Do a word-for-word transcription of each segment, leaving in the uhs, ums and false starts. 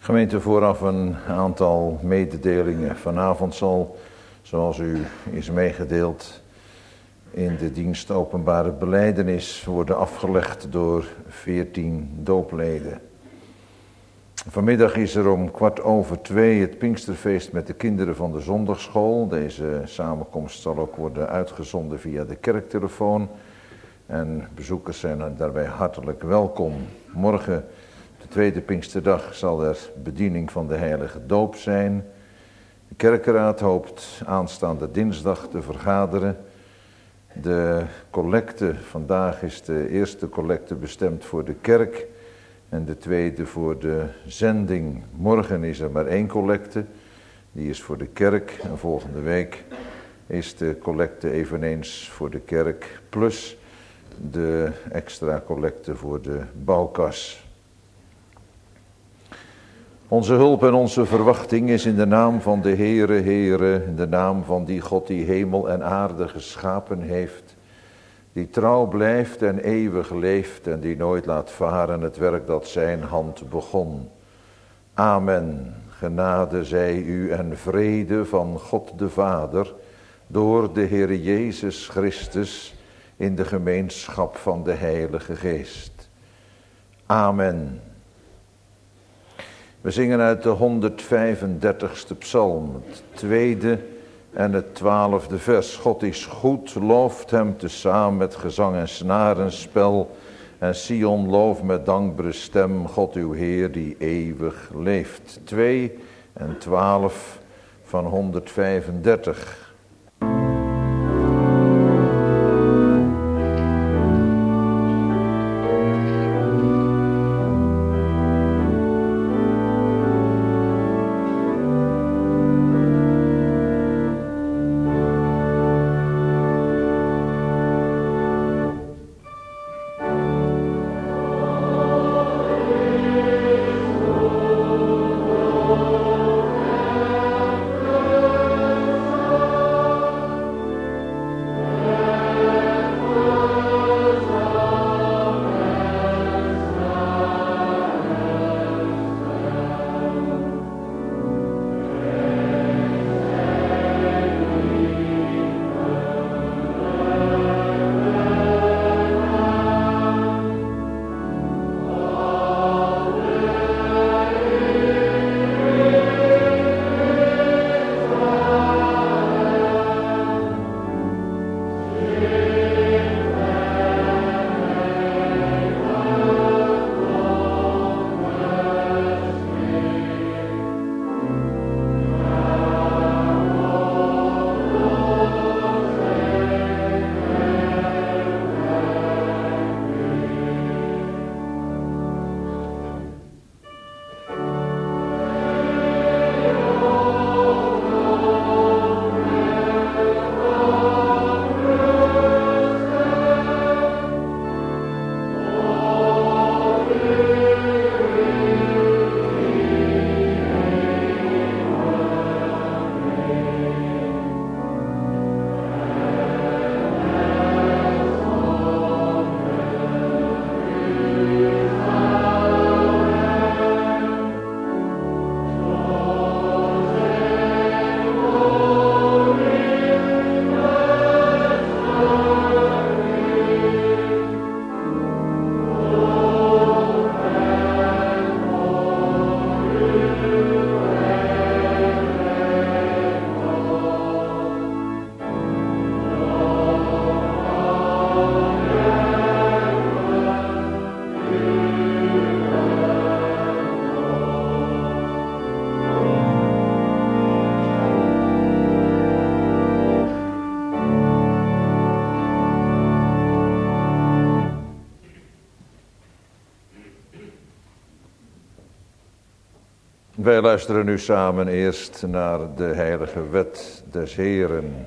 Gemeente, vooraf een aantal mededelingen. Vanavond zal, zoals u is meegedeeld, in de dienst openbare belijdenis worden afgelegd door veertien doopleden. Vanmiddag is er om kwart over twee het Pinksterfeest met de kinderen van de zondagschool. Deze samenkomst zal ook worden uitgezonden via de kerktelefoon. En bezoekers zijn daarbij hartelijk welkom. Morgen, de tweede Pinksterdag, zal er bediening van de heilige doop zijn. De kerkenraad hoopt aanstaande dinsdag te vergaderen. De collecte, vandaag is de eerste collecte bestemd voor de kerk en de tweede voor de zending. Morgen is er maar één collecte, die is voor de kerk, en volgende week is de collecte eveneens voor de kerk, plus de extra collecte voor de bouwkas. Onze hulp en onze verwachting is in de naam van de Heere, Heere, in de naam van die God die hemel en aarde geschapen heeft, die trouw blijft en eeuwig leeft en die nooit laat varen het werk dat zijn hand begon. Amen. Genade zij u en vrede van God de Vader door de Heere Jezus Christus in de gemeenschap van de Heilige Geest. Amen. We zingen uit de honderdvijfendertigste psalm, het tweede en het twaalfde vers. God is goed, looft hem tezamen met gezang en snarenspel. En Sion loof met dankbare stem, God uw Heer die eeuwig leeft. twee en twaalf van honderdvijfendertig. Wij luisteren nu samen eerst naar de heilige wet des Heeren.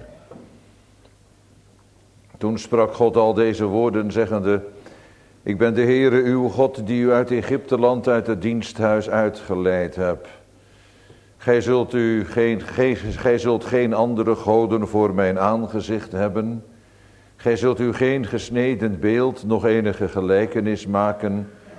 Toen sprak God al deze woorden, zeggende: Ik ben de Heere uw God, die u uit Egypteland, uit het diensthuis uitgeleid heb. Gij zult, u geen, gij, gij zult geen andere goden voor mijn aangezicht hebben. Gij zult u geen gesneden beeld, nog enige gelijkenis maken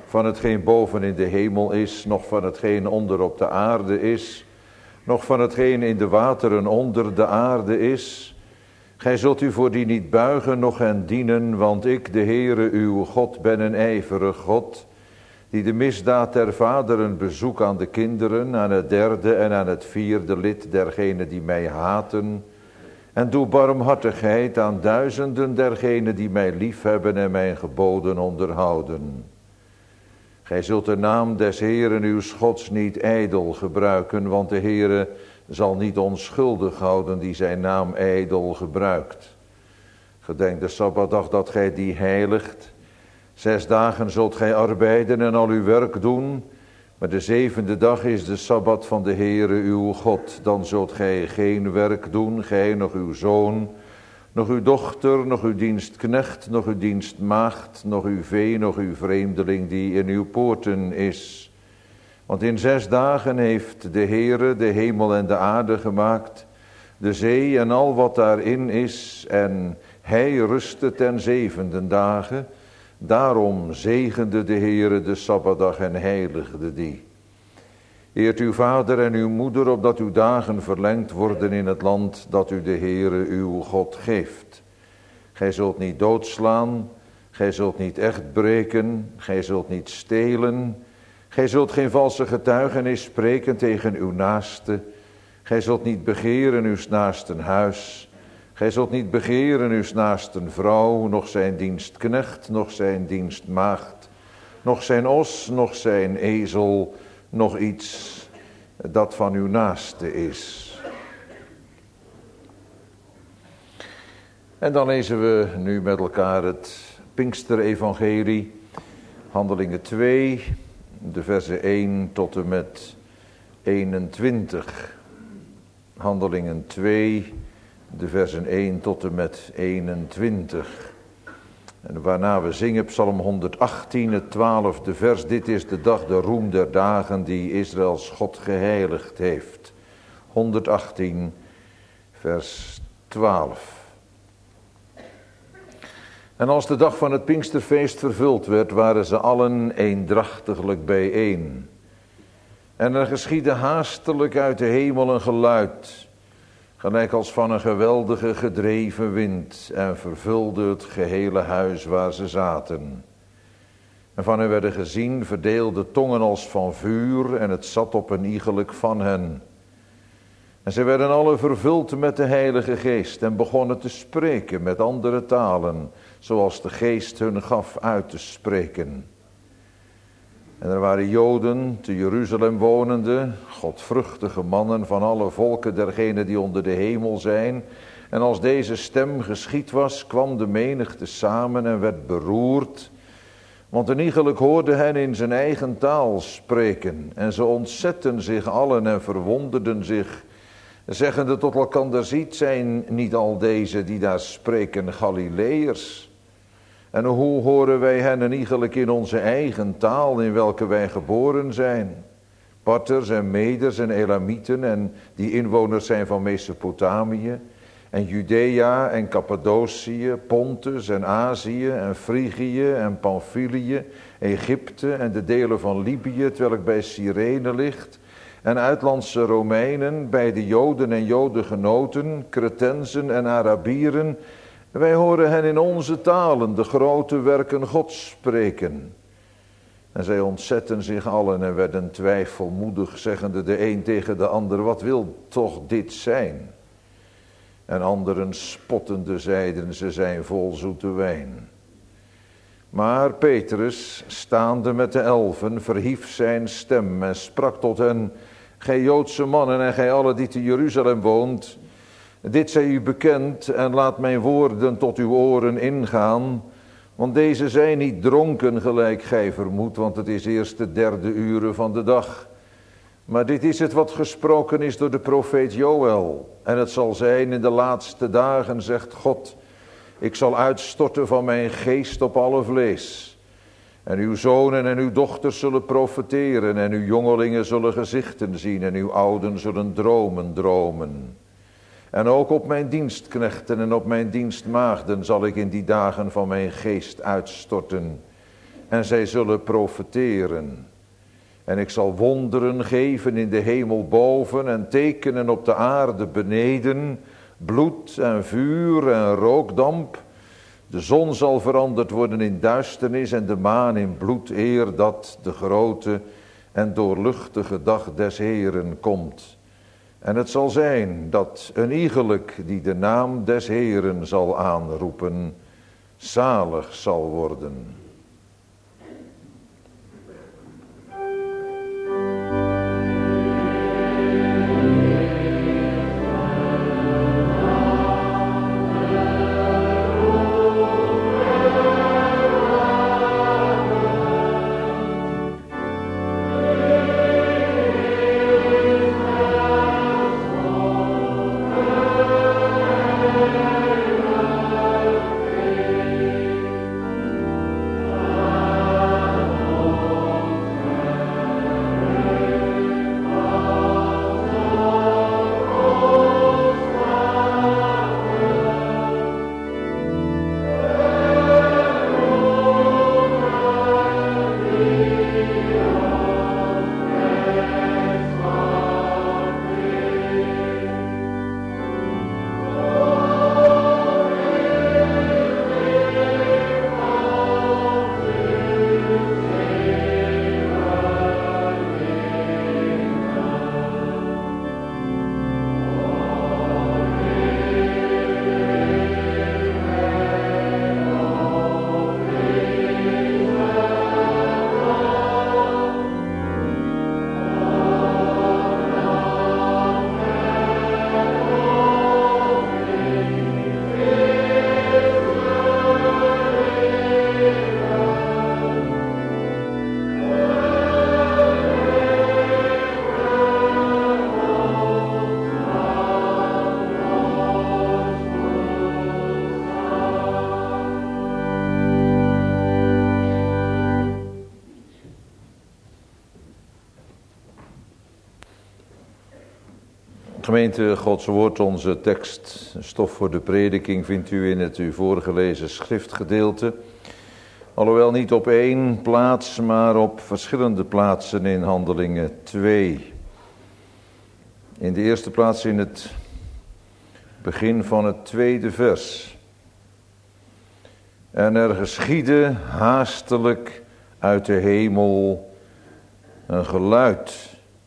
van hetgeen boven in de hemel is, noch van hetgeen onder op de aarde is, noch van hetgeen in de wateren onder de aarde is. Gij zult u voor die niet buigen, noch hen dienen, want ik, de Heere uw God, ben een ijverig God, die de misdaad der vaderen bezoek aan de kinderen, aan het derde en aan het vierde lid dergenen die mij haten, en doe barmhartigheid aan duizenden dergenen die mij liefhebben en mijn geboden onderhouden. Gij zult de naam des Heeren uw Gods niet ijdel gebruiken, want de Heere zal niet onschuldig houden die zijn naam ijdel gebruikt. Gedenk de Sabbatdag dat gij die heiligt. Zes dagen zult gij arbeiden en al uw werk doen, maar de zevende dag is de Sabbat van de Heere uw God. Dan zult gij geen werk doen, gij, nog uw zoon, nog uw dochter, nog uw dienstknecht, nog uw dienstmaagd, nog uw vee, nog uw vreemdeling die in uw poorten is. Want in zes dagen heeft de Heere de hemel en de aarde gemaakt, de zee en al wat daarin is, en hij rustte ten zevende dagen. Daarom zegende de Heere de Sabbatdag en heiligde die. Eert uw vader en uw moeder, opdat uw dagen verlengd worden in het land dat u de Heere uw God geeft. Gij zult niet doodslaan, gij zult niet echt breken, gij zult niet stelen, gij zult geen valse getuigenis spreken tegen uw naaste, gij zult niet begeren uw naasten huis, gij zult niet begeren uw naasten vrouw, noch zijn dienstknecht, noch zijn dienstmaagd, noch zijn os, noch zijn ezel, nog iets dat van uw naaste is. En dan lezen we nu met elkaar het Pinksterevangelie, Handelingen twee, de versen één tot en met eenentwintig. Handelingen twee, de versen één tot en met eenentwintig. En waarna we zingen Psalm honderdachttien, het twaalfde vers. Dit is de dag, de roem der dagen die Israëls God geheiligd heeft. honderdachttien, vers twaalf. En als de dag van het Pinksterfeest vervuld werd, waren ze allen eendrachtiglijk bijeen. En er geschiedde haastelijk uit de hemel een geluid, gelijk als van een geweldige gedreven wind, en vervulde het gehele huis waar ze zaten. En van hen werden gezien verdeelde tongen als van vuur, en het zat op een iegelijk van hen. En ze werden alle vervuld met de Heilige Geest, en begonnen te spreken met andere talen, zoals de Geest hun gaf uit te spreken. En er waren Joden, te Jeruzalem wonende, godvruchtige mannen van alle volken dergenen die onder de hemel zijn. En als deze stem geschied was, kwam de menigte samen en werd beroerd. Want een iegelijk hoorde hen in zijn eigen taal spreken. En ze ontzetten zich allen en verwonderden zich, zeggende tot elkander, ziet, zijn niet al deze die daar spreken Galileërs? En hoe horen wij hen een iegelijk in onze eigen taal, in welke wij geboren zijn? Parters en Meders en Elamieten, en die inwoners zijn van Mesopotamië, en Judea en Cappadocië, Pontus en Azië en Frigië en Pamphylië, Egypte en de delen van Libië, terwijl bij Cyrene ligt, en uitlandse Romeinen, bij de Joden en Jodengenoten, Cretensen en Arabieren. Wij horen hen in onze talen de grote werken Gods spreken. En zij ontzetten zich allen en werden twijfelmoedig, zeggende de een tegen de ander, wat wil toch dit zijn? En anderen spottende zeiden, ze zijn vol zoete wijn. Maar Petrus, staande met de elfen, verhief zijn stem en sprak tot hen, gij Joodse mannen en gij allen die te Jeruzalem woont, dit zij u bekend en laat mijn woorden tot uw oren ingaan, want deze zijn niet dronken gelijk gij vermoedt, want het is eerst de derde uren van de dag. Maar dit is het wat gesproken is door de profeet Joël. En het zal zijn in de laatste dagen, zegt God, ik zal uitstorten van mijn geest op alle vlees. En uw zonen en uw dochters zullen profeteren, en uw jongelingen zullen gezichten zien, en uw ouden zullen dromen dromen. En ook op mijn dienstknechten en op mijn dienstmaagden zal ik in die dagen van mijn geest uitstorten. en zij zullen profeteren. En ik zal wonderen geven in de hemel boven en tekenen op de aarde beneden, bloed en vuur en rookdamp. De zon zal veranderd worden in duisternis en de maan in bloed, eer dat de grote en doorluchtige dag des Heeren komt. En het zal zijn dat een iegelijk die de naam des Heeren zal aanroepen, zalig zal worden. Gemeente, Gods woord, onze tekst, stof voor de prediking, vindt u in het u voorgelezen schriftgedeelte. Alhoewel niet op één plaats, maar op verschillende plaatsen in Handelingen twee. In de eerste plaats in het begin van het tweede vers. En er geschiedde haastelijk uit de hemel een geluid.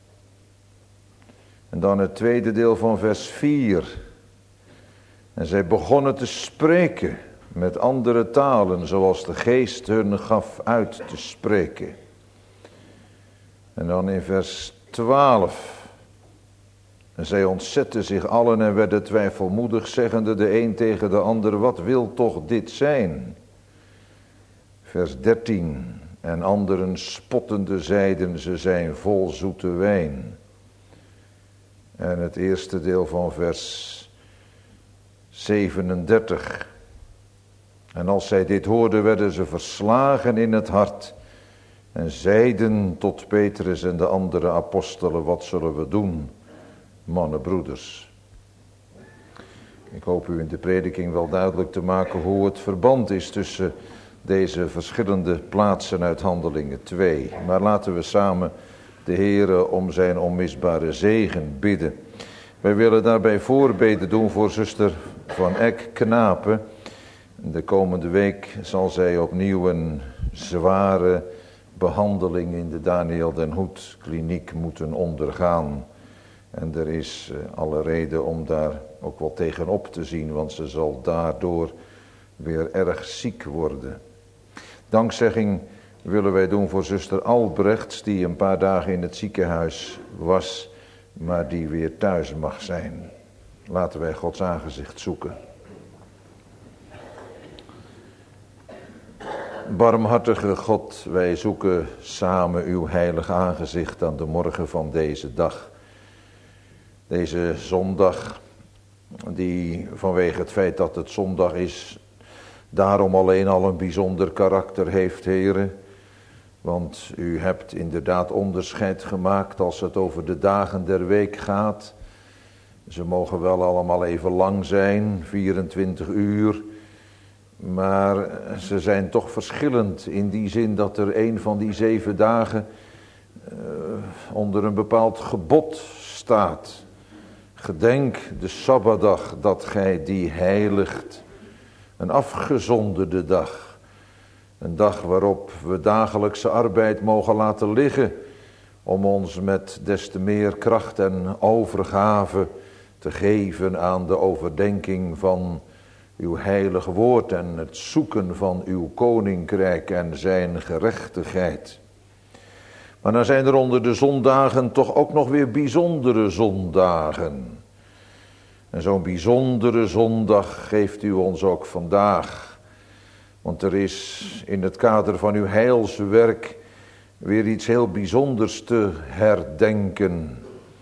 En dan het tweede deel van vers vier. En zij begonnen te spreken met andere talen, zoals de geest hun gaf uit te spreken. En dan in vers twaalf. En zij ontzetten zich allen en werden twijfelmoedig, zeggende de een tegen de ander, wat wil toch dit zijn? Vers dertien. En anderen spottende zeiden, ze zijn vol zoete wijn. En het eerste deel van vers zevenendertig. En als zij dit hoorden, werden ze verslagen in het hart. En zeiden tot Petrus en de andere apostelen, wat zullen we doen, mannen, broeders? Ik hoop u in de prediking wel duidelijk te maken hoe het verband is tussen deze verschillende plaatsen uit Handelingen twee. Maar laten we samen de Heere om zijn onmisbare zegen bidden. Wij willen daarbij voorbeden doen voor zuster Van Eck Knapen. De komende week zal zij opnieuw een zware behandeling in de Daniel den Hoed kliniek moeten ondergaan. En er is alle reden om daar ook wel tegenop te zien, want ze zal daardoor weer erg ziek worden. Dankzegging willen wij doen voor zuster Albrechts, die een paar dagen in het ziekenhuis was, maar die weer thuis mag zijn. Laten wij Gods aangezicht zoeken. Barmhartige God, wij zoeken samen uw heilig aangezicht aan de morgen van deze dag. Deze zondag, die vanwege het feit dat het zondag is, daarom alleen al een bijzonder karakter heeft, Heere. Want u hebt inderdaad onderscheid gemaakt als het over de dagen der week gaat. Ze mogen wel allemaal even lang zijn, vierentwintig uur. Maar ze zijn toch verschillend in die zin dat er een van die zeven dagen uh, onder een bepaald gebod staat. Gedenk de Sabbatdag dat gij die heiligt. Een afgezonderde dag. Een dag waarop we dagelijkse arbeid mogen laten liggen. Om ons met des te meer kracht en overgave te geven aan de overdenking van uw heilig woord en het zoeken van uw koninkrijk en zijn gerechtigheid. Maar dan zijn er onder de zondagen toch ook nog weer bijzondere zondagen. En zo'n bijzondere zondag geeft u ons ook vandaag. Want er is in het kader van uw heilswerk weer iets heel bijzonders te herdenken.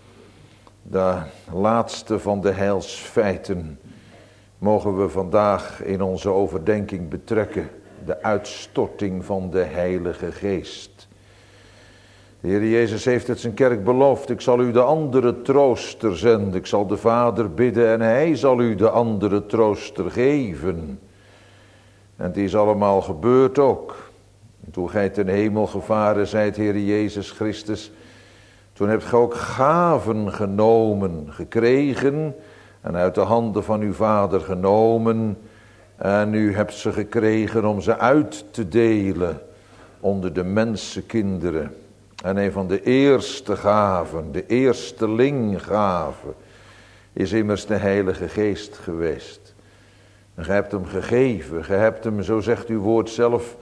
De laatste van de heilsfeiten mogen we vandaag in onze overdenking betrekken. De uitstorting van de Heilige Geest. De Heer Jezus heeft het zijn kerk beloofd. Ik zal u de andere trooster zenden. Ik zal de Vader bidden en hij zal u de andere trooster geven. En het is allemaal gebeurd ook. En toen gij ten hemel gevaren zijt, Heer Jezus Christus, toen hebt gij ook gaven genomen, gekregen en uit de handen van uw Vader genomen. En u hebt ze gekregen om ze uit te delen onder de mensenkinderen. En een van de eerste gaven, de eerstelinggave, is immers de Heilige Geest geweest. En gij hebt hem gegeven, gij hebt hem, zo zegt uw woord zelf,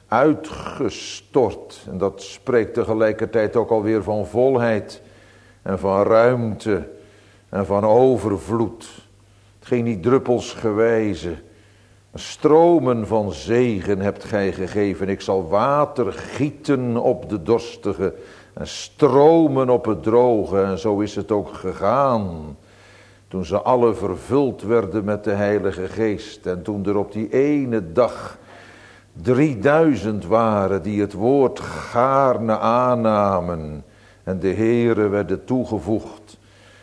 uitgestort. En dat spreekt tegelijkertijd ook alweer van volheid en van ruimte en van overvloed. Het ging niet druppelsgewijze. Stromen van zegen hebt gij gegeven. Ik zal water gieten op de dorstige en stromen op het droge. En zo is het ook gegaan. Toen ze alle vervuld werden met de Heilige Geest. En toen er op die ene dag drieduizend waren die het woord gaarne aannamen. En de Heere werden toegevoegd.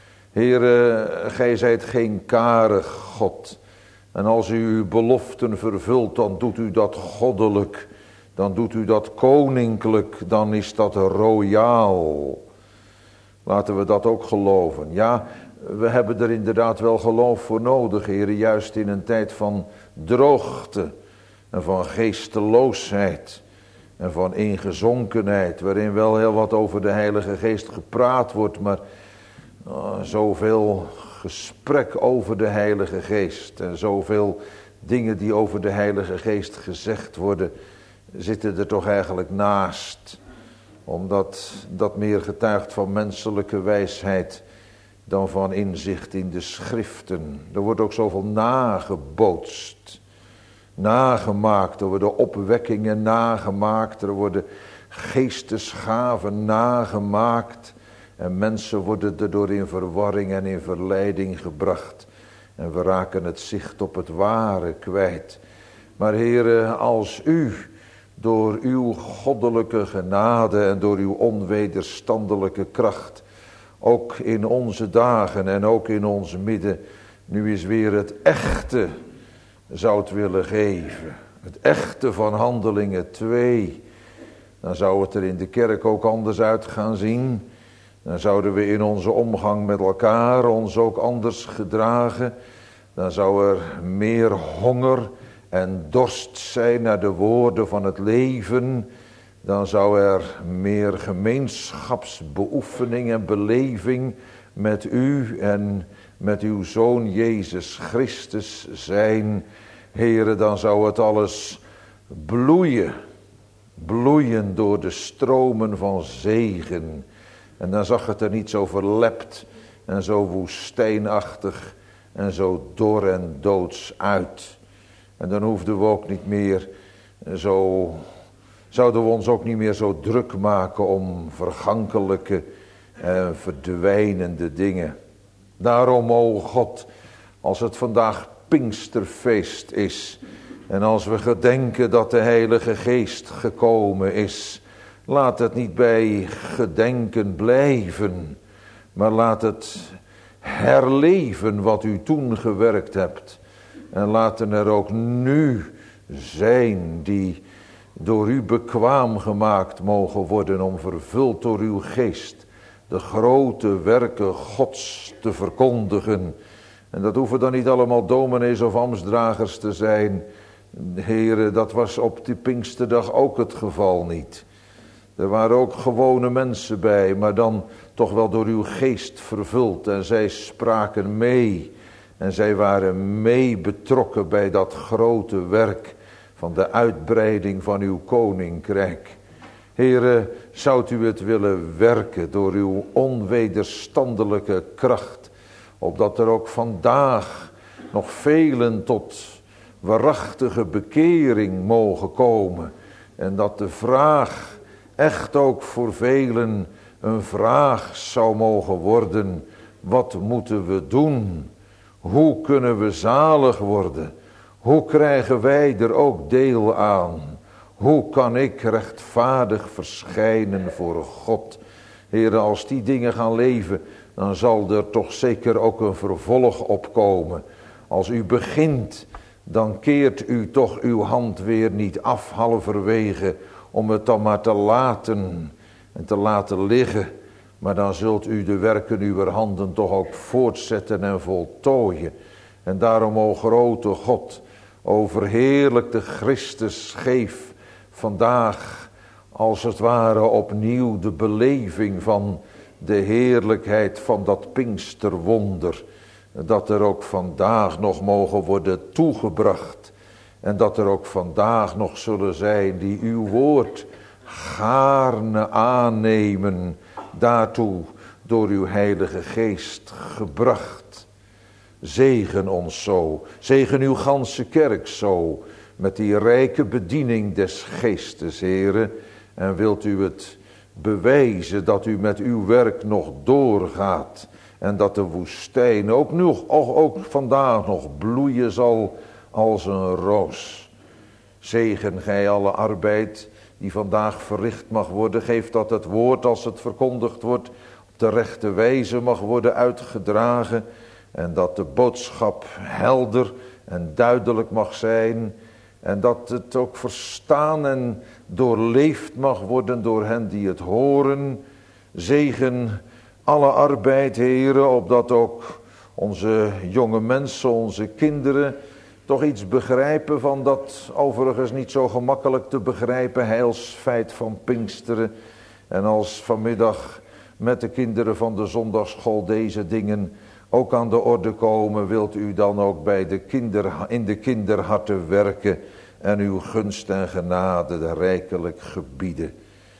Heere, gij zijt geen karig God. En als u uw beloften vervult, dan doet u dat goddelijk. Dan doet u dat koninklijk. Dan is dat royaal. Laten we dat ook geloven. Ja, we hebben er inderdaad wel geloof voor nodig, Heere. Juist in een tijd van droogte. En van geesteloosheid. En van ingezonkenheid. Waarin wel heel wat over de Heilige Geest gepraat wordt. Maar oh, zoveel gesprek over de Heilige Geest. En zoveel dingen die over de Heilige Geest gezegd worden. Zitten er toch eigenlijk naast. Omdat dat meer getuigt van menselijke wijsheid. Dan van inzicht in de schriften. Er wordt ook zoveel nagebootst. Nagemaakt, er worden opwekkingen nagemaakt, er worden geestesgaven nagemaakt. En mensen worden erdoor in verwarring en in verleiding gebracht. En we raken het zicht op het ware kwijt. Maar Heere, als u door uw goddelijke genade en door uw onwederstandelijke kracht, ook in onze dagen en ook in ons midden, nu eens weer het echte zou het willen geven. Het echte van Handelingen twee. Dan zou het er in de kerk ook anders uit gaan zien. Dan zouden we in onze omgang met elkaar ons ook anders gedragen. Dan zou er meer honger en dorst zijn naar de woorden van het leven. Dan zou er meer gemeenschapsbeoefening en beleving met u en met uw Zoon Jezus Christus zijn. Heere, dan zou het alles bloeien, bloeien door de stromen van zegen. En dan zag het er niet zo verlept en zo woestijnachtig en zo dor en doods uit. En dan hoefden we ook niet meer zo, zouden we ons ook niet meer zo druk maken om vergankelijke en verdwijnende dingen. Daarom, o God, als het vandaag Pinksterfeest is en als we gedenken dat de Heilige Geest gekomen is, laat het niet bij gedenken blijven, maar laat het herleven wat u toen gewerkt hebt. En laten er ook nu zijn die door u bekwaam gemaakt mogen worden om vervuld door uw geest de grote werken Gods te verkondigen. En dat hoeven dan niet allemaal dominees of ambtsdragers te zijn. Heren, dat was op die Pinksterdag ook het geval niet. Er waren ook gewone mensen bij, maar dan toch wel door uw geest vervuld. En zij spraken mee. En zij waren mee betrokken bij dat grote werk van de uitbreiding van uw koninkrijk. Heren, zou u het willen werken door uw onwederstandelijke kracht, opdat er ook vandaag nog velen tot waarachtige bekering mogen komen. En dat de vraag echt ook voor velen een vraag zou mogen worden. Wat moeten we doen? Hoe kunnen we zalig worden? Hoe krijgen wij er ook deel aan? Hoe kan ik rechtvaardig verschijnen voor God? Heren, als die dingen gaan leven, dan zal er toch zeker ook een vervolg opkomen. Als u begint, dan keert u toch uw hand weer niet af halverwege, om het dan maar te laten en te laten liggen. Maar dan zult u de werken uw handen toch ook voortzetten en voltooien. En daarom, o grote God, o verheerlijkte Christus, geef vandaag als het ware opnieuw de beleving van de heerlijkheid van dat Pinksterwonder. Dat er ook vandaag nog mogen worden toegebracht. En dat er ook vandaag nog zullen zijn die uw woord gaarne aannemen. Daartoe door uw heilige geest gebracht. Zegen ons zo. Zegen uw ganse kerk zo. Met die rijke bediening des geestes, heren. En wilt u het bewijzen dat u met uw werk nog doorgaat. En dat de woestijn ook, nog, ook vandaag nog bloeien zal als een roos. Zegen gij alle arbeid die vandaag verricht mag worden. Geef dat het woord als het verkondigd wordt op de rechte wijze mag worden uitgedragen. En dat de boodschap helder en duidelijk mag zijn. En dat het ook verstaan en doorleefd mag worden door hen die het horen. Zegen alle arbeid, heren, opdat ook onze jonge mensen, onze kinderen toch iets begrijpen van dat overigens niet zo gemakkelijk te begrijpen heilsfeit van Pinksteren. En als vanmiddag met de kinderen van de zondagschool deze dingen ook aan de orde komen, wilt u dan ook bij de kinder, in de kinderharten werken en uw gunst en genade rijkelijk gebieden.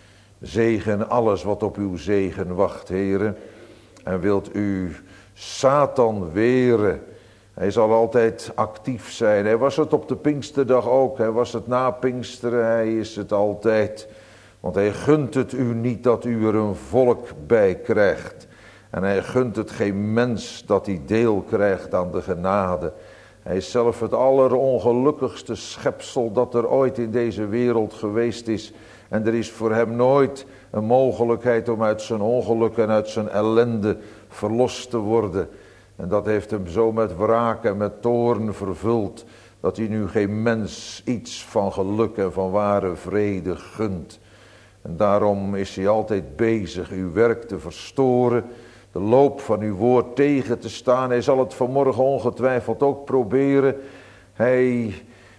Zegen alles wat op uw zegen wacht, heren. En wilt u Satan weren. Hij zal altijd actief zijn. Hij was het op de Pinksterdag ook. Hij was het na Pinksteren. Hij is het altijd. Want hij gunt het u niet dat u er een volk bij krijgt. En hij gunt het geen mens dat hij deel krijgt aan de genade. Hij is zelf het allerongelukkigste schepsel dat er ooit in deze wereld geweest is. En er is voor hem nooit een mogelijkheid om uit zijn ongeluk en uit zijn ellende verlost te worden. En dat heeft hem zo met wraak en met toorn vervuld, dat hij nu geen mens iets van geluk en van ware vrede gunt. En daarom is hij altijd bezig uw werk te verstoren, de loop van uw woord tegen te staan. Hij zal het vanmorgen ongetwijfeld ook proberen. Hij,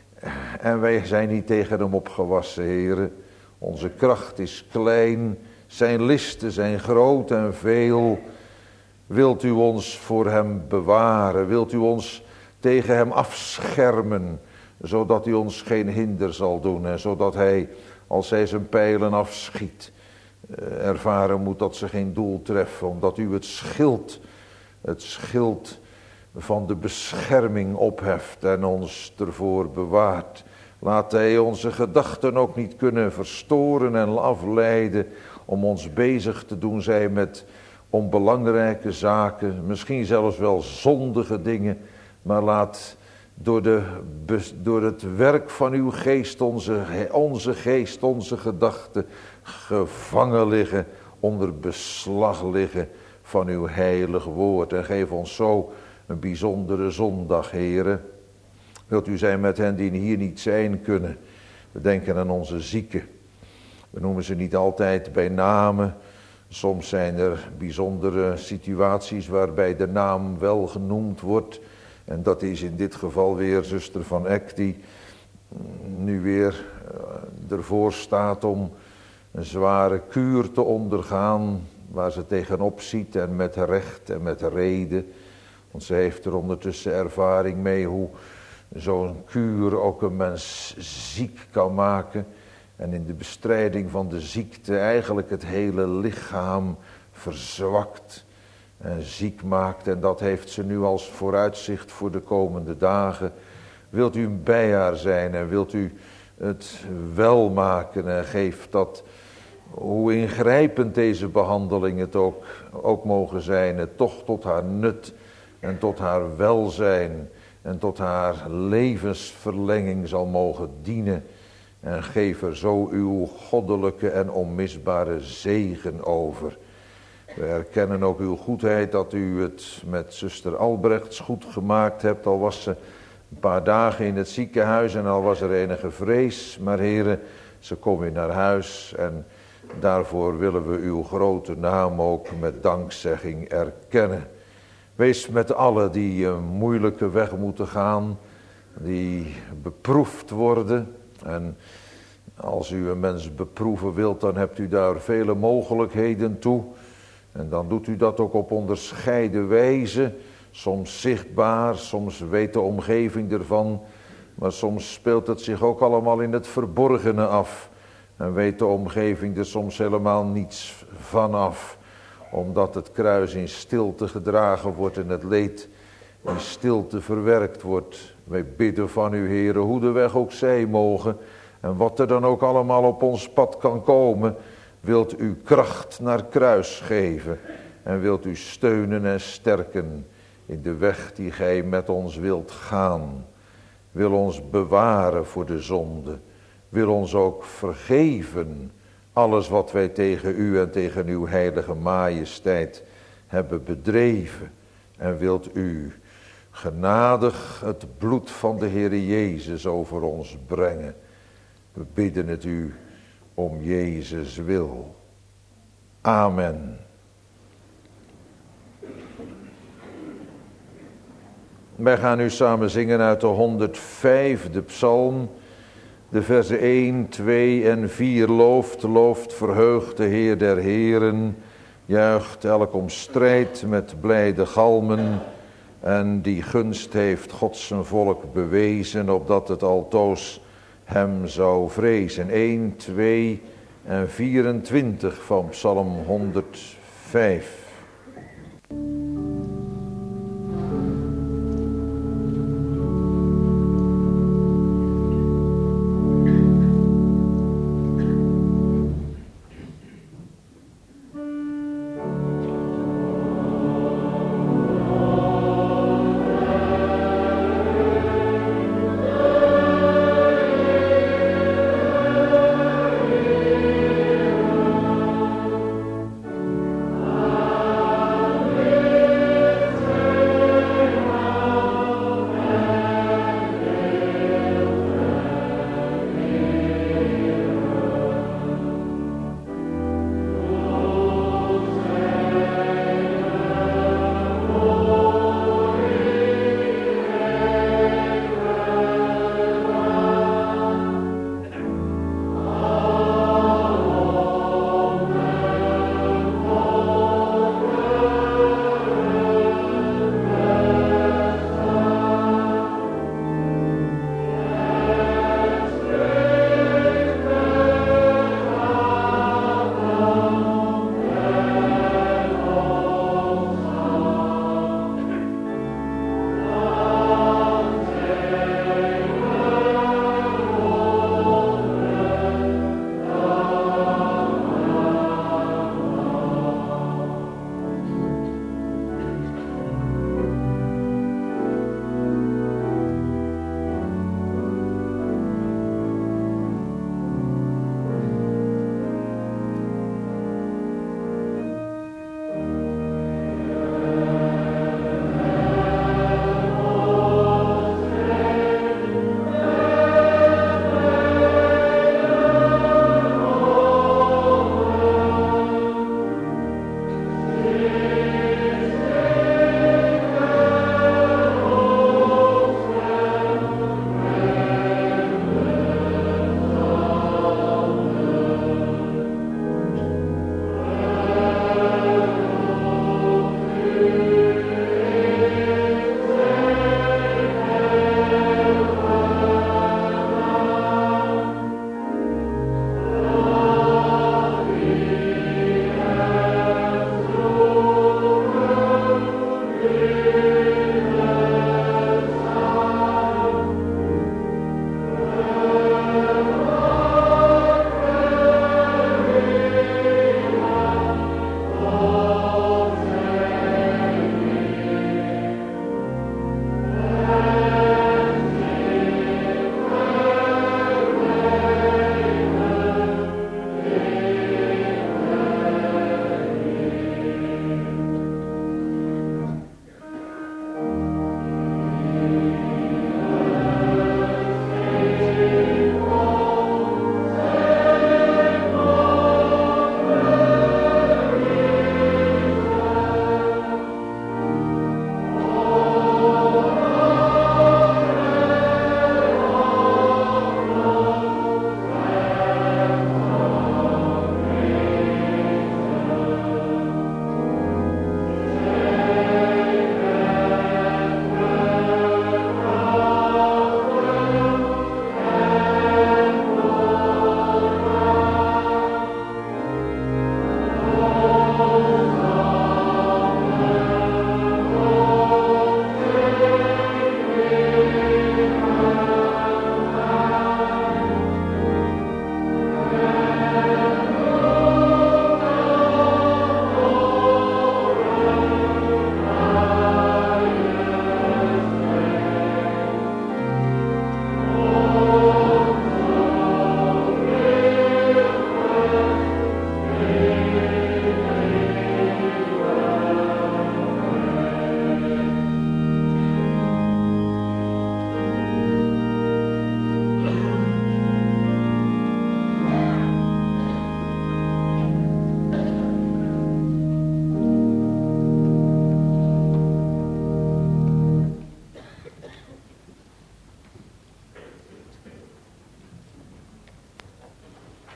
en wij zijn niet tegen hem opgewassen, heren. Onze kracht is klein, zijn listen zijn groot en veel. Wilt u ons voor hem bewaren, wilt u ons tegen hem afschermen, zodat u ons geen hinder zal doen en zodat hij, als hij zijn pijlen afschiet, ervaren moet dat ze geen doel treffen, omdat u het schild, het schild van de bescherming opheft en ons ervoor bewaart. Laat hij onze gedachten ook niet kunnen verstoren en afleiden om ons bezig te doen zijn met onbelangrijke zaken, misschien zelfs wel zondige dingen, maar laat door, de, door het werk van uw geest onze, onze geest, onze gedachten gevangen liggen, onder beslag liggen van uw heilig woord. En geef ons zo een bijzondere zondag, heren. Wilt u zijn met hen die hier niet zijn kunnen. We denken aan onze zieken. We noemen ze niet altijd bij namen. Soms zijn er bijzondere situaties waarbij de naam wel genoemd wordt. En dat is in dit geval weer zuster Van Eck die nu weer ervoor staat om een zware kuur te ondergaan. Waar ze tegenop ziet en met recht en met reden. Want ze heeft er ondertussen ervaring mee hoe zo'n kuur ook een mens ziek kan maken. En in de bestrijding van de ziekte eigenlijk het hele lichaam verzwakt en ziek maakt. En dat heeft ze nu als vooruitzicht voor de komende dagen. Wilt u bij haar zijn en wilt u het wel maken en geeft dat, hoe ingrijpend deze behandelingen het ook, ook mogen zijn, het toch tot haar nut en tot haar welzijn en tot haar levensverlenging zal mogen dienen. En geef er zo uw goddelijke en onmisbare zegen over. We erkennen ook uw goedheid dat u het met zuster Albrechts goed gemaakt hebt. Al was ze een paar dagen in het ziekenhuis en al was er enige vrees. Maar heren, ze komt weer naar huis en daarvoor willen we uw grote naam ook met dankzegging erkennen. Wees met allen die een moeilijke weg moeten gaan, die beproefd worden. En als u een mens beproeven wilt, dan hebt u daar vele mogelijkheden toe. En dan doet u dat ook op onderscheiden wijze. Soms zichtbaar, soms weet de omgeving ervan. Maar soms speelt het zich ook allemaal in het verborgene af. En weet de omgeving er soms helemaal niets van af. Omdat het kruis in stilte gedragen wordt en het leed in stilte verwerkt wordt. Wij bidden van u, Heere, hoe de weg ook zij mogen. En wat er dan ook allemaal op ons pad kan komen. Wilt u kracht naar kruis geven. En wilt u steunen en sterken in de weg die gij met ons wilt gaan. Wil ons bewaren voor de zonde. Wil ons ook vergeven. Alles wat wij tegen u en tegen uw heilige majesteit hebben bedreven. En wilt u genadig het bloed van de Heere Jezus over ons brengen. We bidden het u om Jezus wil. Amen. Wij gaan nu samen zingen uit de honderdvijfde psalm. De versen één, twee en vier. Looft, looft, verheugt de Heer der Heren. Juicht elk om strijd met blijde galmen. En die gunst heeft God zijn volk bewezen, opdat het altoos hem zou vrezen. één, twee en vierentwintig van psalm honderdvijf. Ah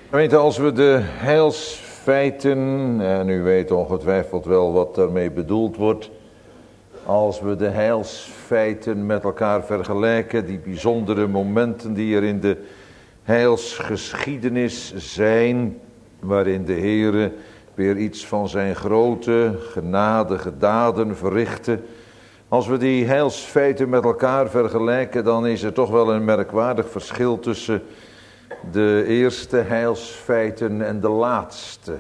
Gemeente, als we de heilsfeiten, en u weet ongetwijfeld wel wat daarmee bedoeld wordt, als we de heilsfeiten met elkaar vergelijken, die bijzondere momenten die er in de heilsgeschiedenis zijn, waarin de Heere weer iets van zijn grote, genadige daden verrichtte. Als we die heilsfeiten met elkaar vergelijken, dan is er toch wel een merkwaardig verschil tussen de eerste heilsfeiten en de laatste.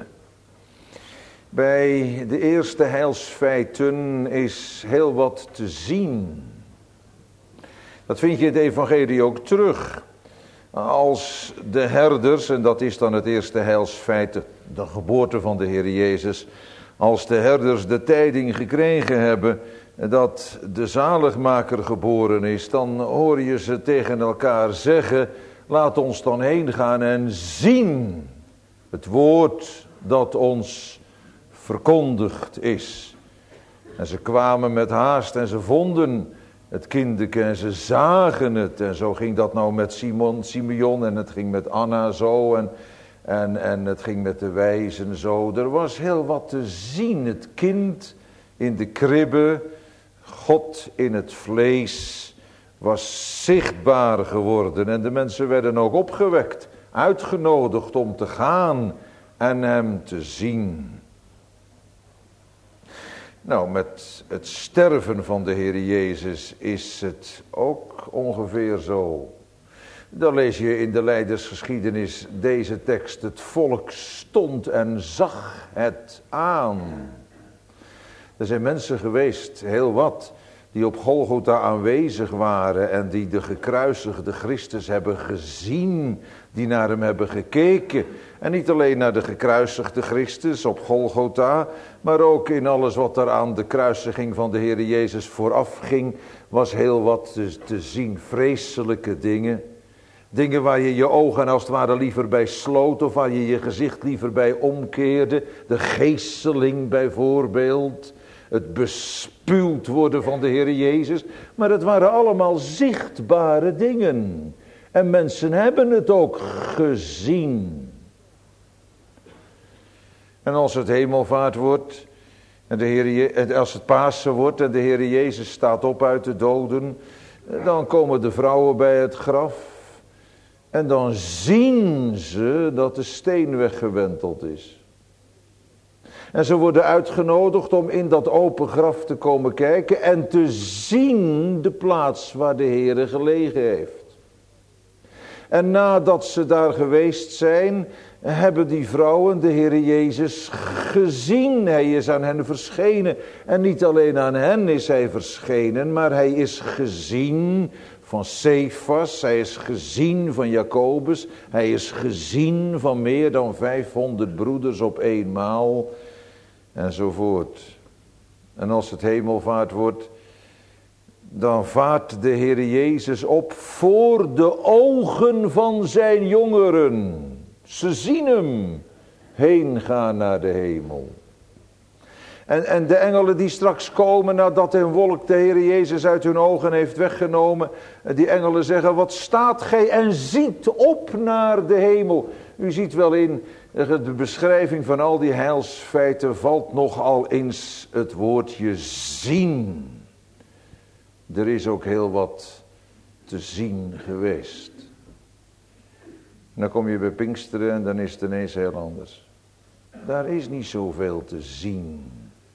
Bij de eerste heilsfeiten is heel wat te zien. Dat vind je in het evangelie ook terug. Als de herders, en dat is dan het eerste heilsfeit, de geboorte van de Heer Jezus. Als de herders de tijding gekregen hebben dat de zaligmaker geboren is, dan hoor je ze tegen elkaar zeggen: laat ons dan heen gaan en zien het woord dat ons verkondigd is. En ze kwamen met haast en ze vonden het kindeke en ze zagen het. En zo ging dat nou met Simon, Simeon en het ging met Anna zo en, en, en het ging met de wijzen zo. Er was heel wat te zien. Het kind in de kribbe, God in het vlees, was zichtbaar geworden. En de mensen werden ook opgewekt, uitgenodigd om te gaan en hem te zien. Nou, met het sterven van de Heer Jezus is het ook ongeveer zo. Dan lees je in de Lijdersgeschiedenis deze tekst: het volk stond en zag het aan. Er zijn mensen geweest, heel wat, die op Golgotha aanwezig waren en die de gekruisigde Christus hebben gezien, die naar hem hebben gekeken. En niet alleen naar de gekruisigde Christus op Golgotha, maar ook in alles wat er aan de kruisiging van de Heer Jezus vooraf ging, was heel wat te, te zien. Vreselijke dingen. Dingen waar je je ogen als het ware liever bij sloot, of waar je je gezicht liever bij omkeerde. De geesteling bijvoorbeeld. Het bespuwd worden van de Heer Jezus. Maar het waren allemaal zichtbare dingen. En mensen hebben het ook gezien. En als het hemelvaart wordt, en de Heer Je- als het Pasen wordt en de Heer Jezus staat op uit de doden, dan komen de vrouwen bij het graf. En dan zien ze dat de steen weggewenteld is. En ze worden uitgenodigd om in dat open graf te komen kijken en te zien de plaats waar de Heere gelegen heeft. En nadat ze daar geweest zijn, hebben die vrouwen de Heere Jezus gezien. Hij is aan hen verschenen. En niet alleen aan hen is hij verschenen, maar hij is gezien van Cephas, hij is gezien van Jacobus, hij is gezien van meer dan vijfhonderd broeders op eenmaal, enzovoort. En als het hemelvaart wordt, dan vaart de Heer Jezus op voor de ogen van zijn jongeren. Ze zien hem heen gaan naar de hemel. En, en de engelen die straks komen nadat een wolk de Heer Jezus uit hun ogen heeft weggenomen. Die engelen zeggen: wat staat gij en ziet op naar de hemel. U ziet wel in de beschrijving van al die heilsfeiten valt nogal eens het woordje zien. Er is ook heel wat te zien geweest. En dan kom je bij Pinksteren en dan is het ineens heel anders. Daar is niet zoveel te zien.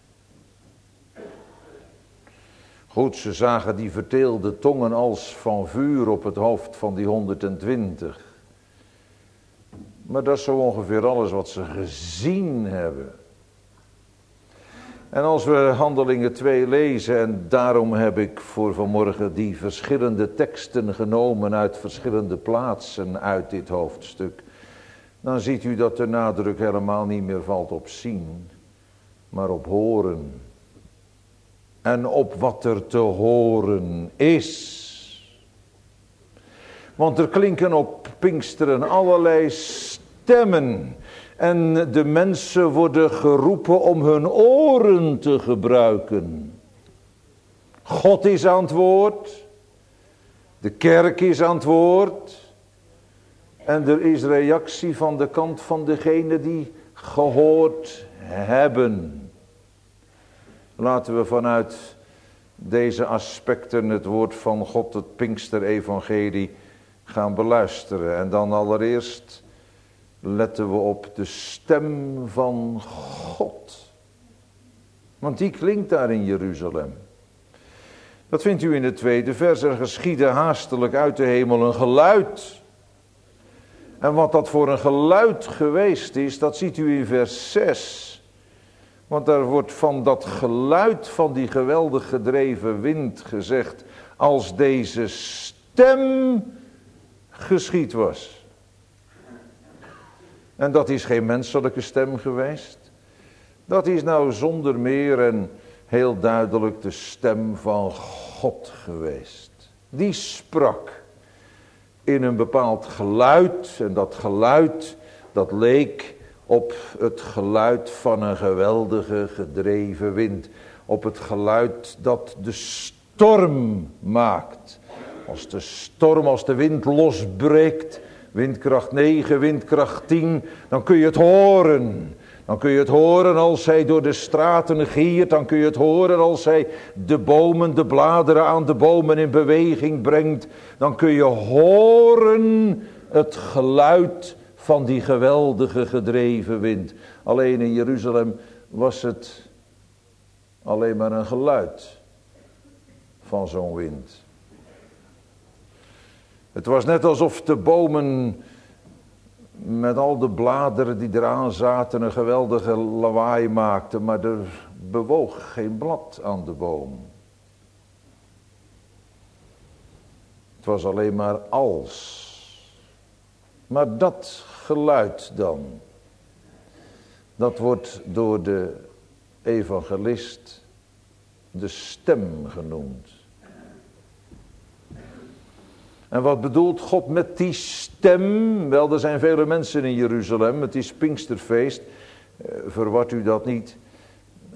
Goed, ze zagen die verteelde tongen als van vuur op het hoofd van die honderdtwintig. Maar dat is zo ongeveer alles wat ze gezien hebben. En als we Handelingen twee lezen, en daarom heb ik voor vanmorgen die verschillende teksten genomen uit verschillende plaatsen uit dit hoofdstuk, dan ziet u dat de nadruk helemaal niet meer valt op zien, maar op horen. En op wat er te horen is. Want er klinken op Pinksteren allerlei stemmen. En de mensen worden geroepen om hun oren te gebruiken. God is aan het woord. De kerk is aan het woord. En er is reactie van de kant van degene die gehoord hebben. Laten we vanuit deze aspecten het woord van God, het Pinksterevangelie, gaan beluisteren. En dan allereerst letten we op de stem van God. Want die klinkt daar in Jeruzalem. Dat vindt u in het tweede vers. Er geschiedde haastelijk uit de hemel een geluid. En wat dat voor een geluid geweest is, dat ziet u in vers zes. Want daar wordt van dat geluid van die geweldig gedreven wind gezegd, als deze stem geschied was. En dat is geen menselijke stem geweest. Dat is nou zonder meer en heel duidelijk de stem van God geweest. Die sprak in een bepaald geluid. En dat geluid, dat leek op het geluid van een geweldige gedreven wind. Op het geluid dat de storm maakt. Als de storm, als de wind losbreekt, windkracht negen, windkracht tien, dan kun je het horen. Dan kun je het horen als hij door de straten giert. Dan kun je het horen als hij de bomen, de bladeren aan de bomen in beweging brengt. Dan kun je horen het geluid van die geweldige gedreven wind. Alleen in Jeruzalem was het alleen maar een geluid van zo'n wind. Het was net alsof de bomen met al de bladeren die eraan zaten een geweldige lawaai maakten, maar er bewoog geen blad aan de boom. Het was alleen maar als. Maar dat geluid dan, dat wordt door de evangelist de stem genoemd. En wat bedoelt God met die stem? Wel, er zijn vele mensen in Jeruzalem. Het is Pinksterfeest. Uh, verwart u dat niet. Uh,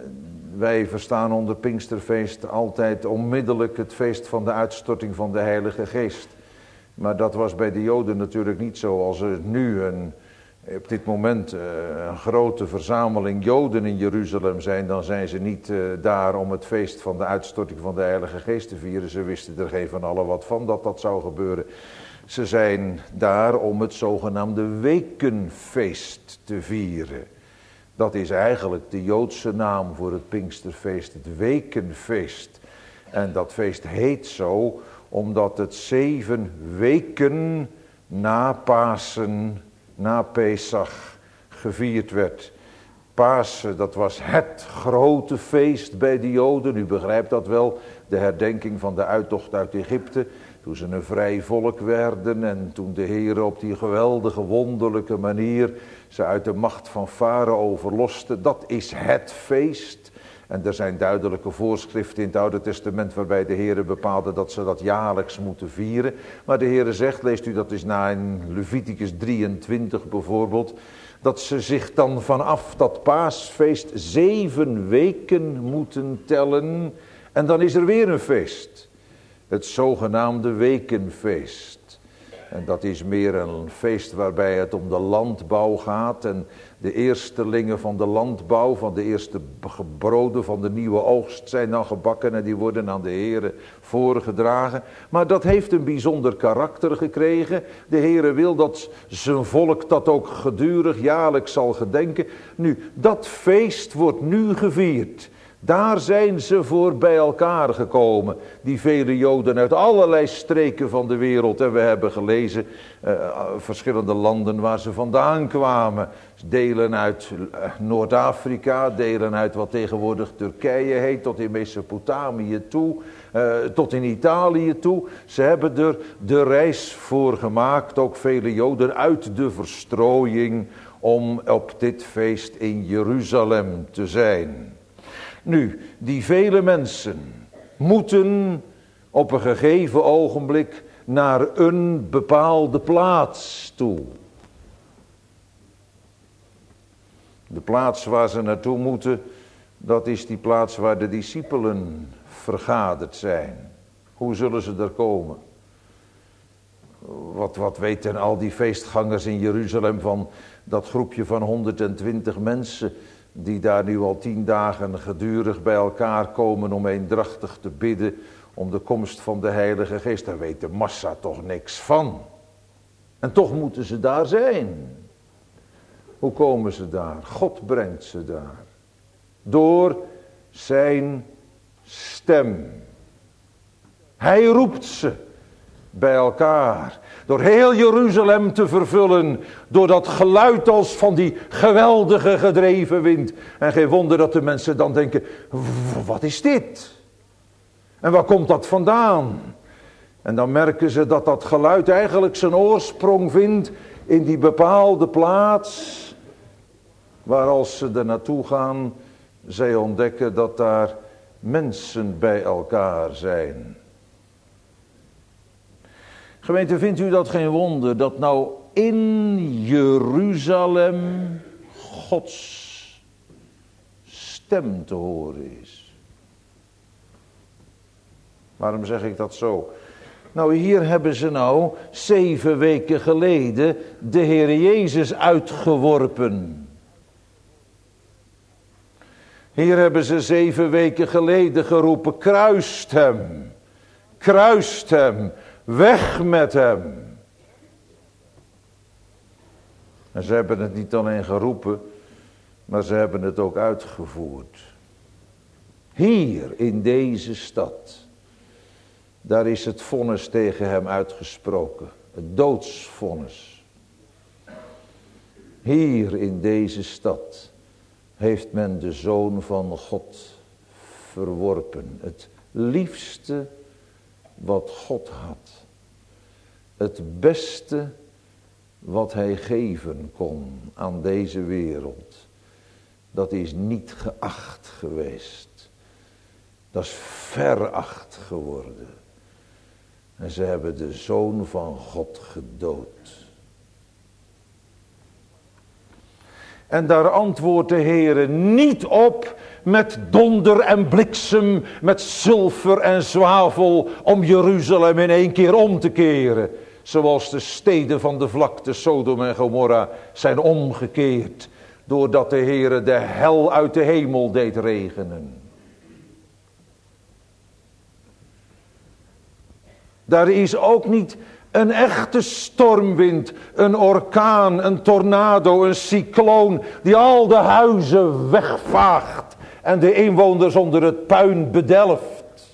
wij verstaan onder Pinksterfeest altijd onmiddellijk het feest van de uitstorting van de Heilige Geest. Maar dat was bij de Joden natuurlijk niet zo als er nu een, op dit moment uh, een grote verzameling Joden in Jeruzalem zijn. Dan zijn ze niet uh, daar om het feest van de uitstorting van de Heilige Geest te vieren. Ze wisten er geen van allen wat van dat dat zou gebeuren. Ze zijn daar om het zogenaamde Wekenfeest te vieren. Dat is eigenlijk de Joodse naam voor het Pinksterfeest, het Wekenfeest. En dat feest heet zo omdat het zeven weken na Pasen, na Pesach, gevierd werd. Pasen, dat was het grote feest bij de Joden. U begrijpt dat wel, de herdenking van de uittocht uit Egypte. Toen ze een vrij volk werden en toen de Heer op die geweldige wonderlijke manier ze uit de macht van Farao verloste. Dat is het feest. En er zijn duidelijke voorschriften in het Oude Testament waarbij de Heer bepaalde dat ze dat jaarlijks moeten vieren. Maar de Heer zegt, leest u dat is na in Leviticus drieëntwintig bijvoorbeeld, dat ze zich dan vanaf dat paasfeest zeven weken moeten tellen en dan is er weer een feest. Het zogenaamde Wekenfeest. En dat is meer een feest waarbij het om de landbouw gaat. En de eerstelingen van de landbouw, van de eerste broden van de nieuwe oogst zijn dan gebakken. En die worden aan de Heere voorgedragen. Maar dat heeft een bijzonder karakter gekregen. De Heere wil dat zijn volk dat ook gedurig jaarlijks zal gedenken. Nu, dat feest wordt nu gevierd. Daar zijn ze voor bij elkaar gekomen. Die vele Joden uit allerlei streken van de wereld. En we hebben gelezen uh, verschillende landen waar ze vandaan kwamen. Delen uit uh, Noord-Afrika, delen uit wat tegenwoordig Turkije heet, tot in Mesopotamië toe, uh, tot in Italië toe. Ze hebben er de reis voor gemaakt, ook vele Joden uit de verstrooiing, om op dit feest in Jeruzalem te zijn. Nu, die vele mensen moeten op een gegeven ogenblik naar een bepaalde plaats toe. De plaats waar ze naartoe moeten, dat is die plaats waar de discipelen vergaderd zijn. Hoe zullen ze daar komen? Wat, wat weten al die feestgangers in Jeruzalem van dat groepje van honderdtwintig mensen die daar nu al tien dagen gedurig bij elkaar komen om eendrachtig te bidden om de komst van de Heilige Geest. Daar weet de massa toch niks van. En toch moeten ze daar zijn. Hoe komen ze daar? God brengt ze daar. Door zijn stem. Hij roept ze bij elkaar. Door heel Jeruzalem te vervullen. Door dat geluid als van die geweldige gedreven wind. En geen wonder dat de mensen dan denken. Wat is dit? En waar komt dat vandaan? En dan merken ze dat dat geluid eigenlijk zijn oorsprong vindt. In die bepaalde plaats. Waar als ze er naartoe gaan. Zij ontdekken dat daar mensen bij elkaar zijn. Gemeente, vindt u dat geen wonder dat nou in Jeruzalem Gods stem te horen is? Waarom zeg ik dat zo? Nou, hier hebben ze nou zeven weken geleden de Heer Jezus uitgeworpen. Hier hebben ze zeven weken geleden geroepen, kruist hem, kruist hem, weg met hem. En ze hebben het niet alleen geroepen, maar ze hebben het ook uitgevoerd. Hier in deze stad, daar is het vonnis tegen hem uitgesproken, het doodsvonnis. Hier in deze stad heeft men de Zoon van God verworpen. Het liefste wat God had. Het beste wat hij geven kon aan deze wereld. Dat is niet geacht geweest. Dat is veracht geworden. En ze hebben de Zoon van God gedood. En daar antwoordt de Heere niet op met donder en bliksem, met zilver en zwavel, om Jeruzalem in één keer om te keren. Zoals de steden van de vlakte Sodom en Gomorra zijn omgekeerd, doordat de Heere de hel uit de hemel deed regenen. Daar is ook niet een echte stormwind, een orkaan, een tornado, een cycloon die al de huizen wegvaagt en de inwoners onder het puin bedelft.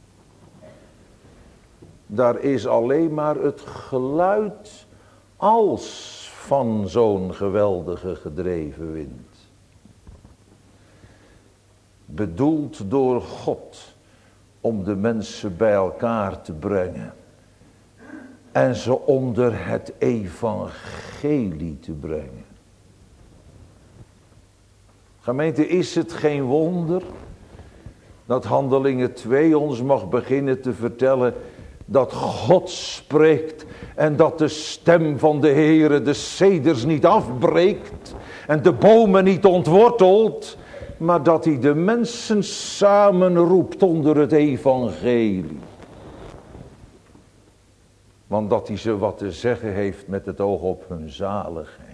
Daar is alleen maar het geluid als van zo'n geweldige gedreven wind. Bedoeld door God om de mensen bij elkaar te brengen. En ze onder het evangelie te brengen. Gemeente, is het geen wonder dat Handelingen twee ons mag beginnen te vertellen dat God spreekt en dat de stem van de Heere de ceders niet afbreekt en de bomen niet ontwortelt, maar dat hij de mensen samenroept onder het evangelie. Want dat hij ze wat te zeggen heeft met het oog op hun zaligheid.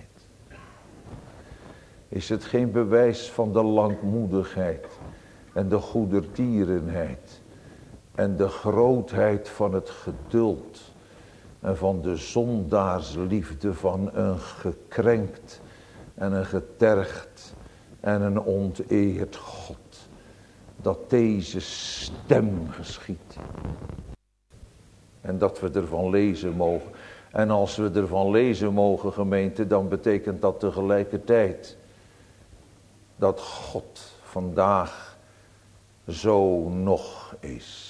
Is het geen bewijs van de langmoedigheid en de goedertierenheid en de grootheid van het geduld en van de zondaarsliefde van een gekrenkt en een getergd en een onteerd God. Dat deze stem geschiet. En dat we ervan lezen mogen. En als we ervan lezen mogen, gemeente, dan betekent dat tegelijkertijd dat God vandaag zo nog is.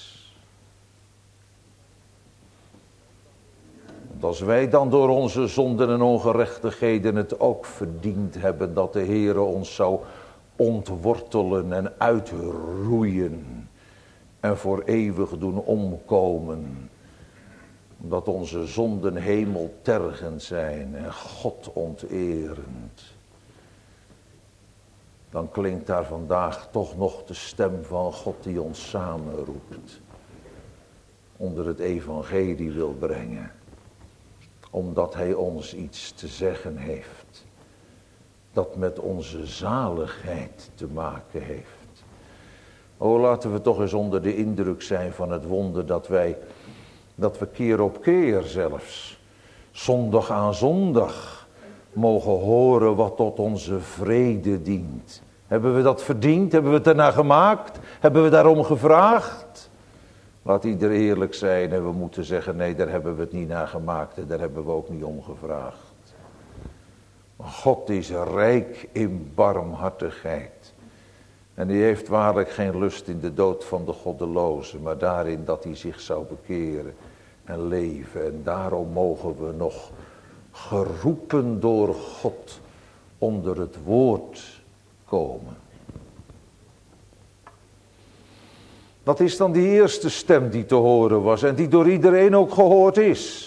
Want als wij dan door onze zonden en ongerechtigheden het ook verdiend hebben dat de Heere ons zou ontwortelen en uitroeien en voor eeuwig doen omkomen, omdat onze zonden hemeltergend zijn en God onterend, dan klinkt daar vandaag toch nog de stem van God die ons samenroept, onder het evangelie wil brengen. omdat hij ons iets te zeggen heeft. Dat met onze zaligheid te maken heeft. O, laten we toch eens onder de indruk zijn van het wonder dat wij, dat we keer op keer zelfs, zondag aan zondag, mogen horen wat tot onze vrede dient. Hebben we dat verdiend? Hebben we het ernaar gemaakt? Hebben we daarom gevraagd? Laat ieder eerlijk zijn en we moeten zeggen, nee, daar hebben we het niet naar gemaakt en daar hebben we ook niet om gevraagd. Maar God is rijk in barmhartigheid. En die heeft waarlijk geen lust in de dood van de goddeloze, maar daarin dat hij zich zou bekeren en leven. En daarom mogen we nog geroepen door God onder het woord komen. Dat is dan die eerste stem die te horen was en die door iedereen ook gehoord is.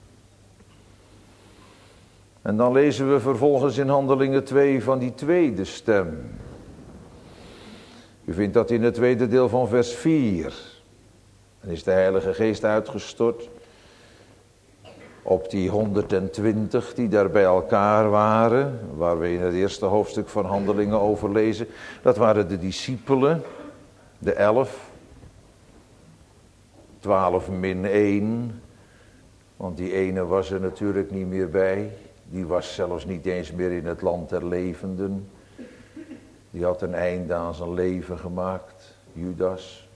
En dan lezen we vervolgens in Handelingen twee van die tweede stem. U vindt dat in het tweede deel van vers vier. Dan is de Heilige Geest uitgestort op die honderdtwintig die daar bij elkaar waren, waar we in het eerste hoofdstuk van Handelingen over lezen. Dat waren de discipelen, de elf, twaalf min één, want die ene was er natuurlijk niet meer bij. Die was zelfs niet eens meer in het land der levenden. Die had een einde aan zijn leven gemaakt, Judas.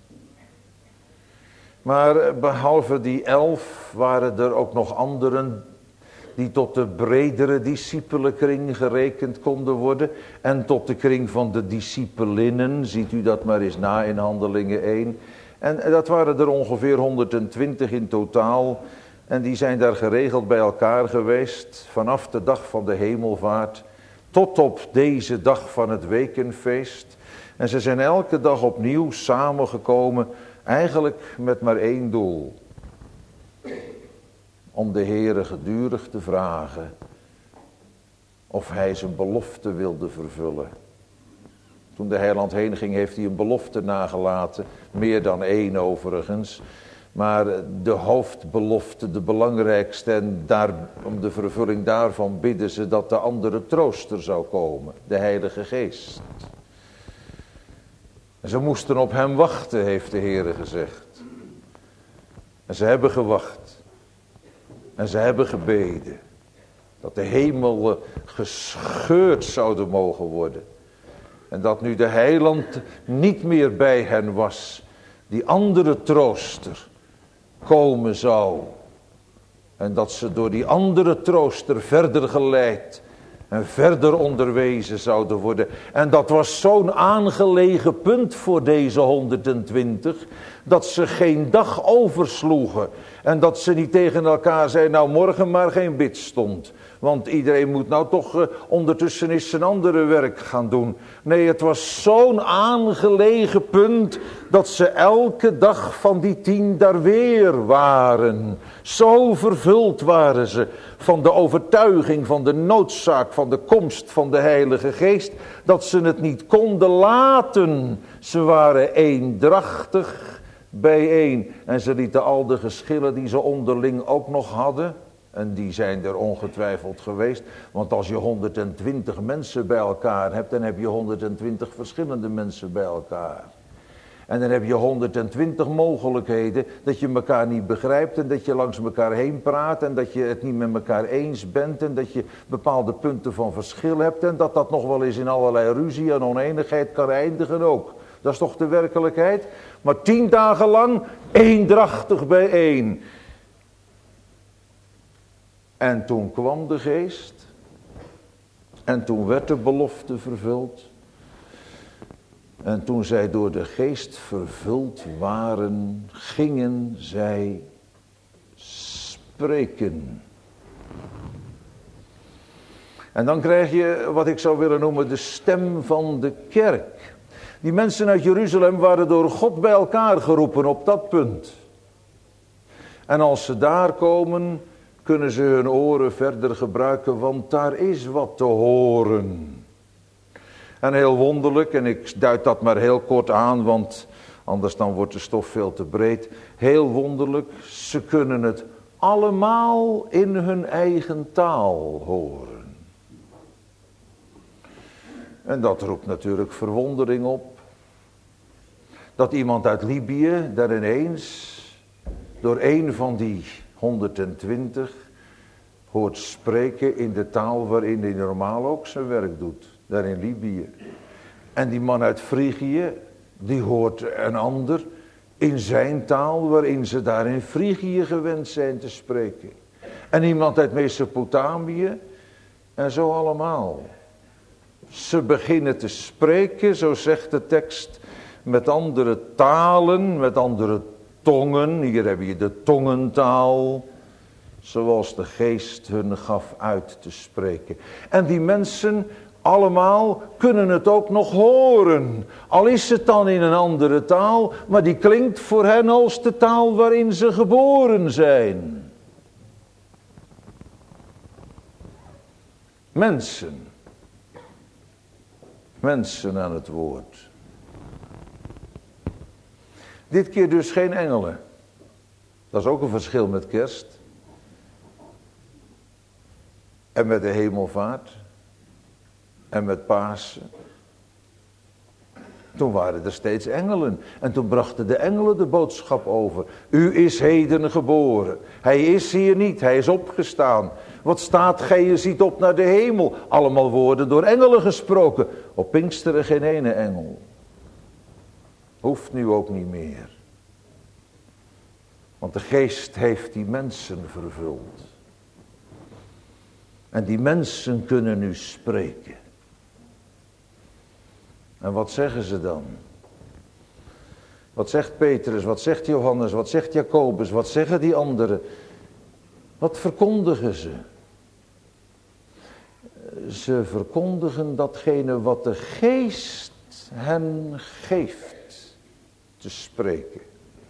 Maar behalve die elf waren er ook nog anderen die tot de bredere discipelenkring gerekend konden worden. En tot de kring van de discipelinnen, ziet u dat maar eens na in Handelingen één. En dat waren er ongeveer honderdtwintig in totaal. En die zijn daar geregeld bij elkaar geweest vanaf de dag van de hemelvaart tot op deze dag van het wekenfeest. En ze zijn elke dag opnieuw samengekomen, eigenlijk met maar één doel. Om de Heere gedurig te vragen of hij zijn belofte wilde vervullen. Toen de heiland heen ging, heeft hij een belofte nagelaten, meer dan één overigens. Maar de hoofdbelofte, de belangrijkste, en daar, om de vervulling daarvan bidden ze dat de andere trooster zou komen, de Heilige Geest. En ze moesten op hem wachten, heeft de Heere gezegd. En ze hebben gewacht. En ze hebben gebeden. Dat de hemelen gescheurd zouden mogen worden. En dat nu de heiland niet meer bij hen was. Die andere trooster komen zou. En dat ze door die andere trooster verder geleid en verder onderwezen zouden worden. En dat was zo'n aangelegen punt voor deze honderdtwintig. Dat ze geen dag oversloegen. En dat ze niet tegen elkaar zeiden, nou morgen maar geen bidstond. Want iedereen moet nou toch uh, ondertussen eens zijn andere werk gaan doen. Nee, het was zo'n aangelegen punt dat ze elke dag van die tien daar weer waren. Zo vervuld waren ze van de overtuiging, van de noodzaak, van de komst van de Heilige Geest, dat ze het niet konden laten. Ze waren eendrachtig bijeen en ze lieten al de geschillen die ze onderling ook nog hadden. En die zijn er ongetwijfeld geweest. Want als je honderdtwintig mensen bij elkaar hebt, dan heb je honderdtwintig verschillende mensen bij elkaar. En dan heb je honderdtwintig mogelijkheden dat je elkaar niet begrijpt en dat je langs elkaar heen praat en dat je het niet met elkaar eens bent en dat je bepaalde punten van verschil hebt en dat dat nog wel eens in allerlei ruzie en oneenigheid kan eindigen ook. Dat is toch de werkelijkheid? Maar tien dagen lang eendrachtig bijeen. En toen kwam de Geest. En toen werd de belofte vervuld. En toen zij door de Geest vervuld waren, gingen zij spreken. En dan krijg je wat ik zou willen noemen de stem van de kerk. Die mensen uit Jeruzalem waren door God bij elkaar geroepen op dat punt. En als ze daar komen, kunnen ze hun oren verder gebruiken, want daar is wat te horen. En heel wonderlijk, en ik duid dat maar heel kort aan, want anders dan wordt de stof veel te breed. Heel wonderlijk, ze kunnen het allemaal in hun eigen taal horen. En dat roept natuurlijk verwondering op. Dat iemand uit Libië daar ineens door een van die honderdtwintig hoort spreken in de taal waarin hij normaal ook zijn werk doet. Daar in Libië. En die man uit Frigië, die hoort een ander in zijn taal waarin ze daar in Frigië gewend zijn te spreken. En iemand uit Mesopotamië en zo allemaal. Ze beginnen te spreken, zo zegt de tekst, met andere talen, met andere tongen. Hier heb je de tongentaal, zoals de geest hun gaf uit te spreken. En die mensen allemaal kunnen het ook nog horen. Al is het dan in een andere taal, maar die klinkt voor hen als de taal waarin ze geboren zijn. Mensen. Mensen aan het woord. Dit keer dus geen engelen. Dat is ook een verschil met kerst. En met de hemelvaart. En met Pasen. Toen waren er steeds engelen. En toen brachten de engelen de boodschap over. U is heden geboren. Hij is hier niet. Hij is opgestaan. Wat staat gij, je ziet op naar de hemel. Allemaal woorden door engelen gesproken. Op Pinksteren geen ene engel. Hoeft nu ook niet meer. Want de geest heeft die mensen vervuld. En die mensen kunnen nu spreken. En wat zeggen ze dan? Wat zegt Petrus, wat zegt Johannes, wat zegt Jacobus, wat zeggen die anderen? Wat verkondigen ze? Ze verkondigen datgene wat de geest hen geeft te spreken.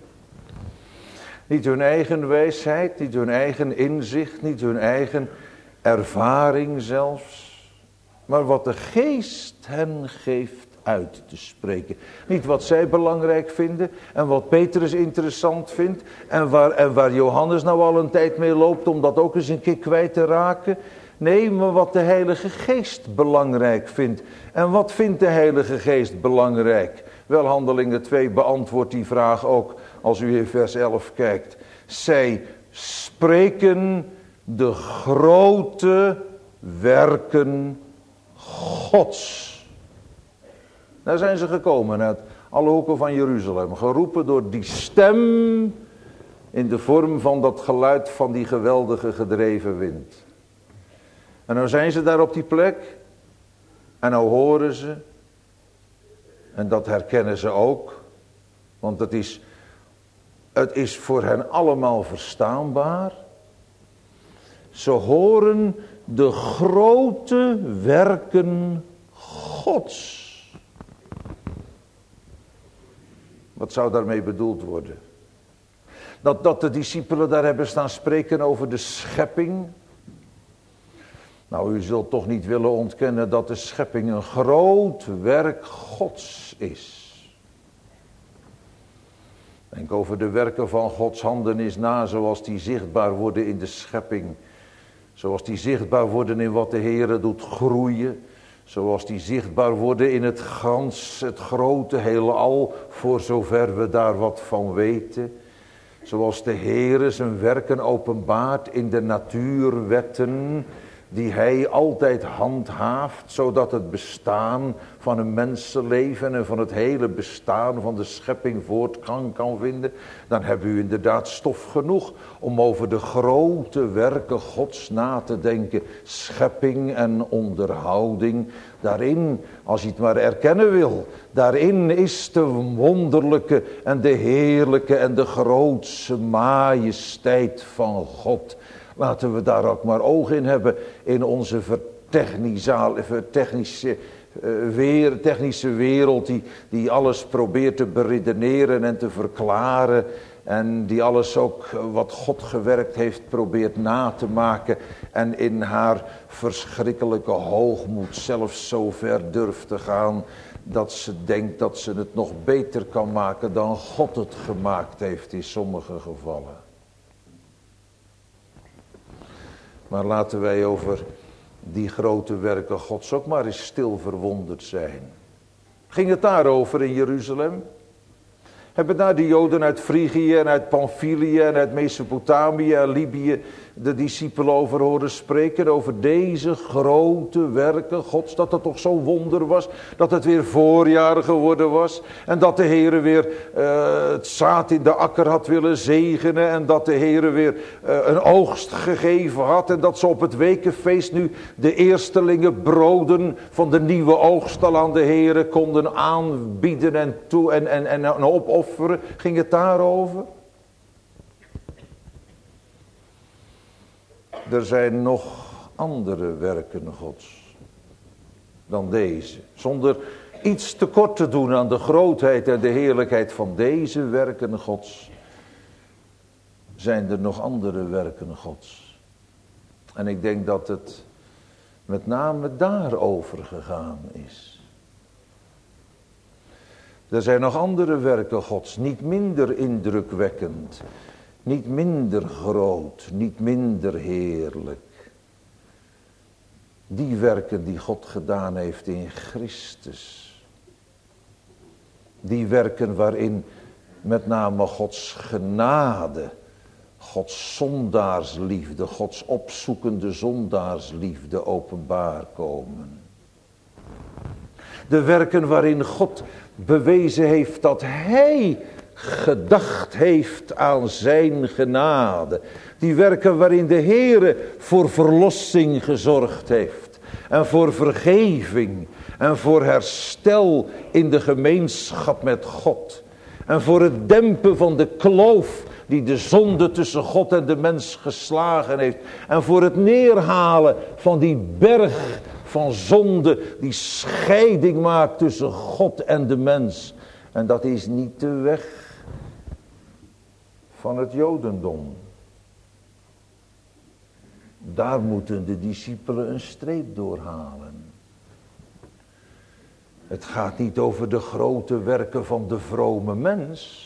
Niet hun eigen wijsheid, niet hun eigen inzicht, niet hun eigen ervaring zelfs. Maar wat de geest hen geeft uit te spreken. Niet wat zij belangrijk vinden en wat Petrus interessant vindt. En waar, en waar Johannes nou al een tijd mee loopt om dat ook eens een keer kwijt te raken. Nee, maar wat de Heilige Geest belangrijk vindt. En wat vindt de Heilige Geest belangrijk? Wel, Handelingen twee beantwoordt die vraag ook als u in vers elf kijkt. Zij spreken de grote werken Gods. Daar zijn ze gekomen uit alle hoeken van Jeruzalem. Geroepen door die stem in de vorm van dat geluid van die geweldige gedreven wind. En nou zijn ze daar op die plek. En nou horen ze. En dat herkennen ze ook. Want het is, het is voor hen allemaal verstaanbaar. Ze horen de grote werken Gods. Wat zou daarmee bedoeld worden? Dat, dat de discipelen daar hebben staan spreken over de schepping. Nou, u zult toch niet willen ontkennen dat de schepping een groot werk Gods is. Denk over de werken van Gods handen eens na, zoals die zichtbaar worden in de schepping. Zoals die zichtbaar worden in wat de Heere doet groeien. Zoals die zichtbaar worden in het gans, het grote heelal, voor zover we daar wat van weten. Zoals de Heere zijn werken openbaart in de natuurwetten, die hij altijd handhaaft, zodat het bestaan van een mensenleven en van het hele bestaan van de schepping voortgang kan vinden. Dan hebben u inderdaad stof genoeg om over de grote werken Gods na te denken. Schepping en onderhouding. Daarin, als je het maar erkennen wil, daarin is de wonderlijke en de heerlijke en de grootse majesteit van God. Laten we daar ook maar oog in hebben in onze technische, weer, technische wereld die, die alles probeert te beredeneren en te verklaren. En die alles ook wat God gewerkt heeft probeert na te maken. En in haar verschrikkelijke hoogmoed zelfs zo ver durft te gaan dat ze denkt dat ze het nog beter kan maken dan God het gemaakt heeft in sommige gevallen. Maar laten wij over die grote werken Gods ook maar eens stil verwonderd zijn. Ging het daarover in Jeruzalem? Hebben daar de Joden uit Frigië en uit Pamphylië en uit Mesopotamië en Libië de discipelen over horen spreken, over deze grote werken Gods, dat het toch zo'n wonder was, dat het weer voorjaar geworden was en dat de Heere weer uh, het zaad in de akker had willen zegenen en dat de Heere weer uh, een oogst gegeven had en dat ze op het wekenfeest nu de eerstelingen broden van de nieuwe oogst al aan de Heere konden aanbieden en, toe, en, en, en, en opofferen. Ging het daarover? Er zijn nog andere werken Gods dan deze. Zonder iets tekort te doen aan de grootheid en de heerlijkheid van deze werken Gods, zijn er nog andere werken Gods. En ik denk dat het met name daarover gegaan is. Er zijn nog andere werken Gods, niet minder indrukwekkend, niet minder groot, niet minder heerlijk. Die werken die God gedaan heeft in Christus. Die werken waarin met name Gods genade, Gods zondaarsliefde, Gods opzoekende zondaarsliefde openbaar komen. De werken waarin God bewezen heeft dat Hij gedacht heeft aan zijn genade. Die werken waarin de Heere voor verlossing gezorgd heeft. En voor vergeving. En voor herstel in de gemeenschap met God. En voor het dempen van de kloof die de zonde tussen God en de mens geslagen heeft. En voor het neerhalen van die berg van zonde die scheiding maakt tussen God en de mens. En dat is niet de weg van het Jodendom. Daar moeten de discipelen een streep doorhalen. Het gaat niet over de grote werken van de vrome mens.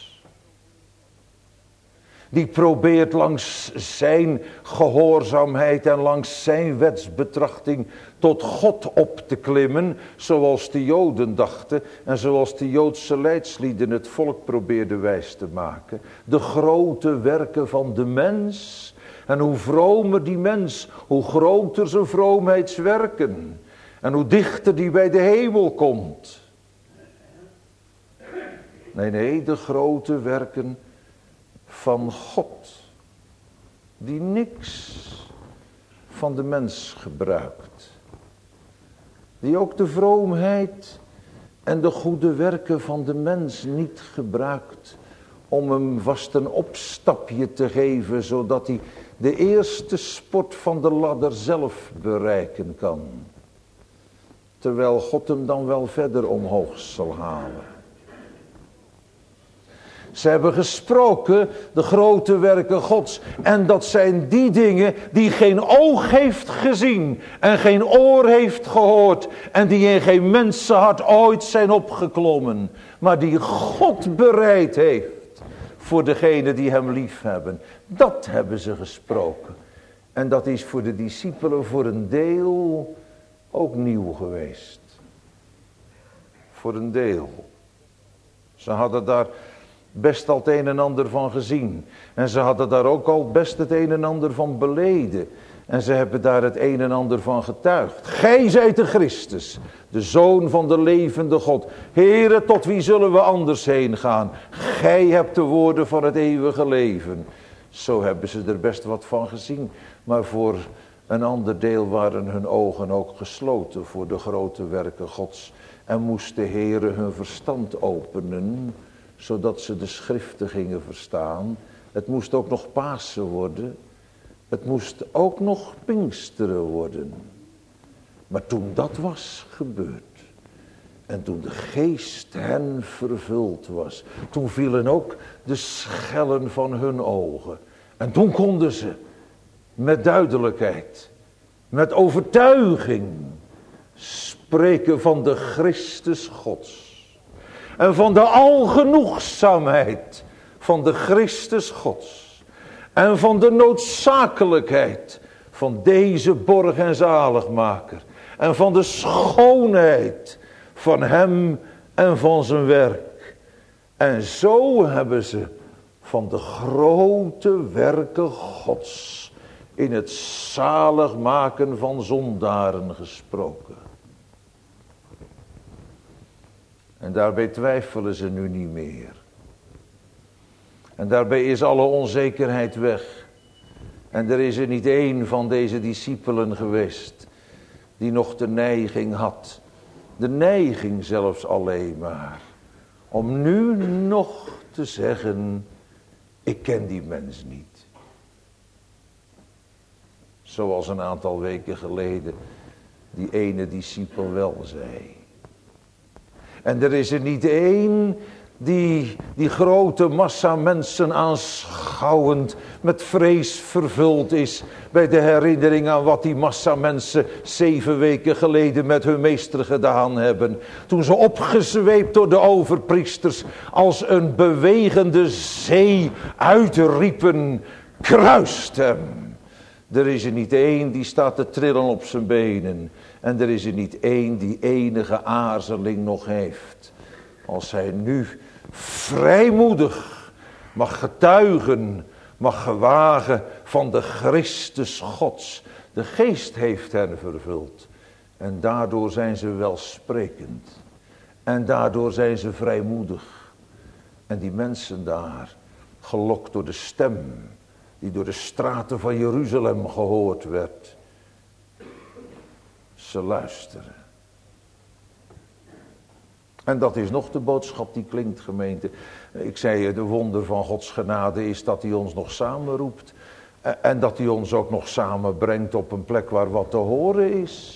Die probeert langs zijn gehoorzaamheid en langs zijn wetsbetrachting tot God op te klimmen, zoals de Joden dachten en zoals de Joodse leidslieden het volk probeerden wijs te maken. De grote werken van de mens. En hoe vromer die mens, hoe groter zijn vroomheidswerken. En hoe dichter die bij de hemel komt. Nee, nee, de grote werken van God. Die niks van de mens gebruikt. Die ook de vroomheid en de goede werken van de mens niet gebruikt. Om hem vast een opstapje te geven, zodat hij de eerste sport van de ladder zelf bereiken kan. Terwijl God hem dan wel verder omhoog zal halen. Ze hebben gesproken, de grote werken Gods. En dat zijn die dingen die geen oog heeft gezien. En geen oor heeft gehoord. En die in geen mensenhart ooit zijn opgeklommen. Maar die God bereid heeft. Voor degenen die hem lief hebben. Dat hebben ze gesproken. En dat is voor de discipelen voor een deel ook nieuw geweest. Voor een deel. Ze hadden daar best al het een en ander van gezien. En ze hadden daar ook al best het een en ander van beleden. En ze hebben daar het een en ander van getuigd. Gij zijt de Christus, de Zoon van de levende God. Heere, tot wie zullen we anders heen gaan? Gij hebt de woorden van het eeuwige leven. Zo hebben ze er best wat van gezien. Maar voor een ander deel waren hun ogen ook gesloten voor de grote werken Gods. En moest de Heere hun verstand openen, zodat ze de schriften gingen verstaan. Het moest ook nog Pasen worden. Het moest ook nog Pinksteren worden. Maar toen dat was gebeurd. En toen de geest hen vervuld was. Toen vielen ook de schellen van hun ogen. En toen konden ze met duidelijkheid, met overtuiging spreken van de Christus Gods. En van de algenoegzaamheid van de Christus Gods. En van de noodzakelijkheid van deze borg en zaligmaker. En van de schoonheid van hem en van zijn werk. En zo hebben ze van de grote werken Gods in het zaligmaken van zondaren gesproken. En daarbij twijfelen ze nu niet meer. En daarbij is alle onzekerheid weg. En er is er niet één van deze discipelen geweest die nog de neiging had, de neiging zelfs alleen maar, om nu nog te zeggen, ik ken die mens niet. Zoals een aantal weken geleden die ene discipel wel zei. En er is er niet één die die grote massa mensen aanschouwend met vrees vervuld is bij de herinnering aan wat die massa mensen zeven weken geleden met hun meester gedaan hebben. Toen ze opgezweept door de overpriesters als een bewegende zee uitriepen, kruist hem. Er is er niet één die staat te trillen op zijn benen. En er is er niet één die enige aarzeling nog heeft. Als hij nu vrijmoedig mag getuigen, mag gewagen van de Christus Gods. De geest heeft hen vervuld. En daardoor zijn ze welsprekend. En daardoor zijn ze vrijmoedig. En die mensen daar, gelokt door de stem die door de straten van Jeruzalem gehoord werd. Ze luisteren. En dat is nog de boodschap die klinkt, gemeente. Ik zei, de wonder van Gods genade is dat hij ons nog samenroept. En dat hij ons ook nog samenbrengt op een plek waar wat te horen is.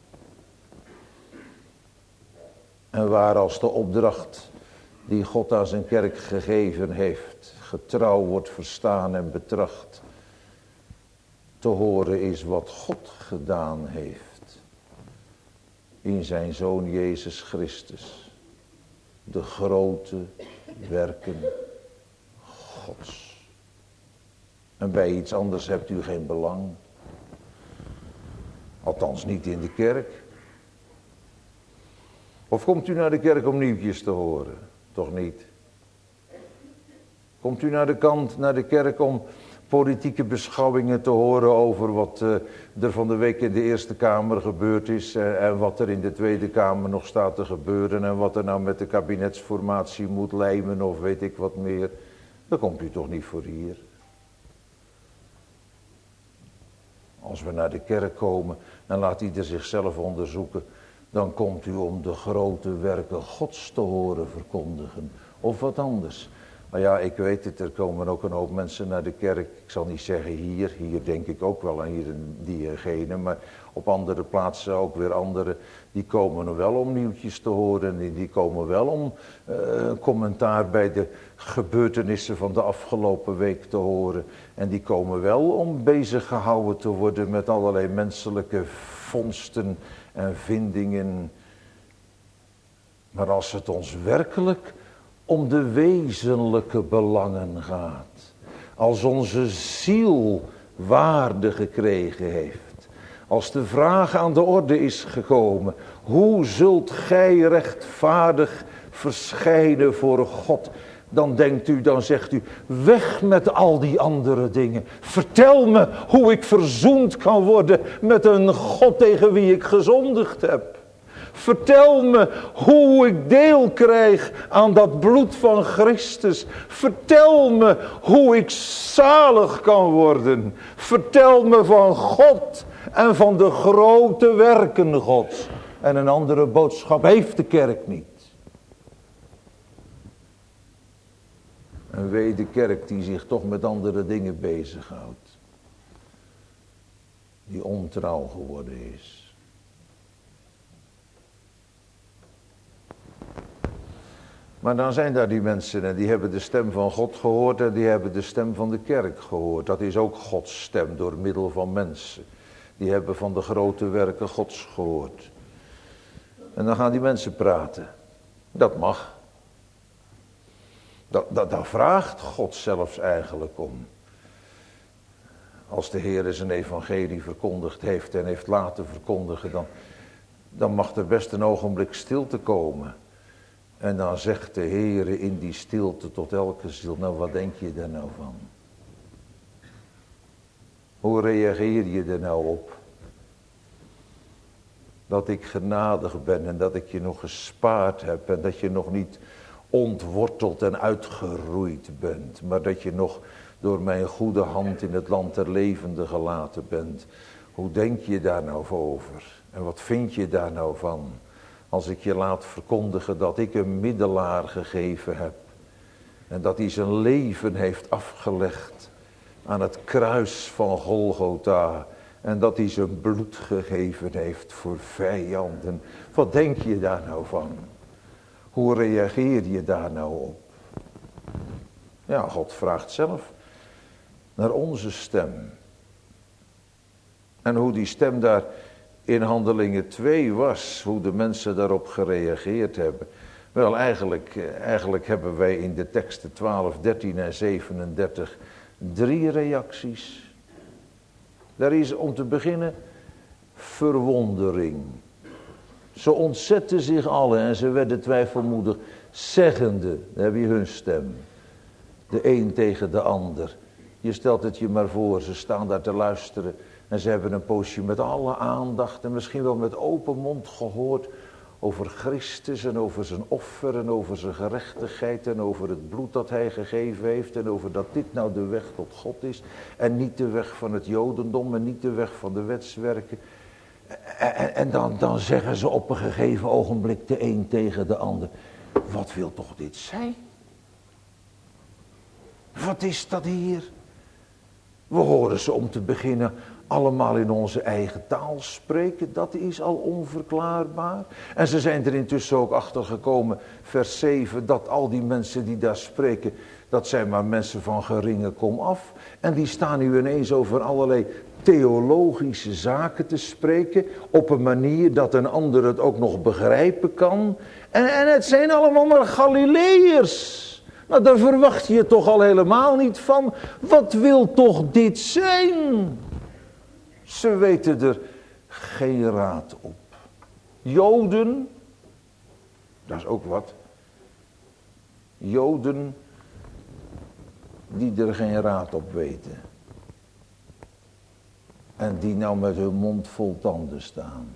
En waar als de opdracht die God aan zijn kerk gegeven heeft, getrouw wordt verstaan en betracht, te horen is wat God gedaan heeft in zijn Zoon Jezus Christus. De grote werken Gods. En bij iets anders hebt u geen belang. Althans niet in de kerk. Of komt u naar de kerk om nieuwtjes te horen? Toch niet. Komt u naar de kant, naar de kerk om politieke beschouwingen te horen over wat uh, er van de week in de Eerste Kamer gebeurd is uh, en wat er in de Tweede Kamer nog staat te gebeuren en wat er nou met de kabinetsformatie moet lijmen of weet ik wat meer. Dan komt u toch niet voor hier. Als we naar de kerk komen en laat ieder zichzelf onderzoeken, dan komt u om de grote werken Gods te horen verkondigen of wat anders. Maar ja, ik weet het, er komen ook een hoop mensen naar de kerk. Ik zal niet zeggen hier, hier denk ik ook wel aan hier en diegene. Maar op andere plaatsen ook weer anderen. Die komen wel om nieuwtjes te horen. En die komen wel om uh, commentaar bij de gebeurtenissen van de afgelopen week te horen. En die komen wel om bezig gehouden te worden met allerlei menselijke vondsten en vindingen. Maar als het ons werkelijk om de wezenlijke belangen gaat. Als onze ziel waarde gekregen heeft. Als de vraag aan de orde is gekomen. Hoe zult gij rechtvaardig verschijnen voor God? Dan denkt u, dan zegt u, weg met al die andere dingen. Vertel me hoe ik verzoend kan worden met een God tegen wie ik gezondigd heb. Vertel me hoe ik deel krijg aan dat bloed van Christus. Vertel me hoe ik zalig kan worden. Vertel me van God en van de grote werken Gods. En een andere boodschap heeft de kerk niet. En wee de kerk die zich toch met andere dingen bezighoudt. Die ontrouw geworden is. Maar dan zijn daar die mensen en die hebben de stem van God gehoord en die hebben de stem van de kerk gehoord. Dat is ook Gods stem door middel van mensen. Die hebben van de grote werken Gods gehoord. En dan gaan die mensen praten. Dat mag. Dat, dat, daar vraagt God zelfs eigenlijk om. Als de Heer zijn evangelie verkondigd heeft en heeft laten verkondigen, dan, dan mag er best een ogenblik stilte komen. En dan zegt de Heer in die stilte tot elke ziel, nou wat denk je daar nou van? Hoe reageer je er nou op? Dat ik genadig ben en dat ik je nog gespaard heb en dat je nog niet ontworteld en uitgeroeid bent, maar dat je nog door mijn goede hand in het land der levenden gelaten bent. Hoe denk je daar nou over? En wat vind je daar nou van? Als ik je laat verkondigen dat ik een middelaar gegeven heb. En dat hij zijn leven heeft afgelegd aan het kruis van Golgotha. En dat hij zijn bloed gegeven heeft voor vijanden. Wat denk je daar nou van? Hoe reageer je daar nou op? Ja, God vraagt zelf naar onze stem. En hoe die stem daar in Handelingen twee was, hoe de mensen daarop gereageerd hebben. Wel, eigenlijk, eigenlijk hebben wij in de teksten twaalf, dertien en zevenendertig drie reacties. Daar is om te beginnen verwondering. Ze ontzetten zich allen en ze werden twijfelmoedig, zeggende, daar heb je hun stem. De een tegen de ander. Je stelt het je maar voor, ze staan daar te luisteren. En ze hebben een poosje met alle aandacht en misschien wel met open mond gehoord over Christus en over zijn offer en over zijn gerechtigheid en over het bloed dat hij gegeven heeft en over dat dit nou de weg tot God is en niet de weg van het Jodendom en niet de weg van de wetswerken. En, en dan, dan zeggen ze op een gegeven ogenblik de een tegen de ander, wat wil toch dit zijn? Wat is dat hier? We horen ze om te beginnen allemaal in onze eigen taal spreken. Dat is al onverklaarbaar. En ze zijn er intussen ook achter gekomen, vers zeven, dat al die mensen die daar spreken, dat zijn maar mensen van geringe komaf. En die staan nu ineens over allerlei theologische zaken te spreken, op een manier dat een ander het ook nog begrijpen kan. En, en het zijn allemaal maar Galileërs. Nou, daar verwacht je toch al helemaal niet van. Wat wil toch dit zijn? Ze weten er geen raad op. Joden, dat is ook wat. Joden die er geen raad op weten. En die nou met hun mond vol tanden staan.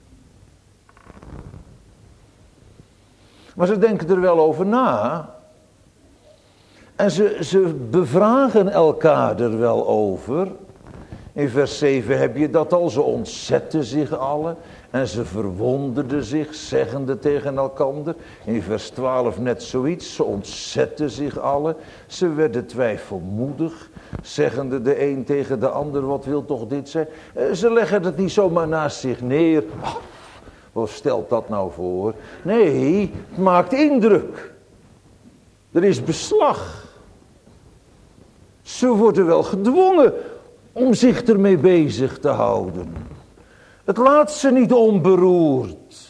Maar ze denken er wel over na. En ze, ze bevragen elkaar er wel over. In vers zeven heb je dat al. Ze ontzetten zich allen. En ze verwonderden zich, zeggende tegen elkander. In vers twaalf net zoiets. Ze ontzetten zich allen. Ze werden twijfelmoedig. Zeggende de een tegen de ander. Wat wil toch dit zijn? Ze leggen het niet zomaar naast zich neer. Wat stelt dat nou voor? Nee, het maakt indruk. Er is beslag. Ze worden wel gedwongen om zich ermee bezig te houden. Het laat ze niet onberoerd.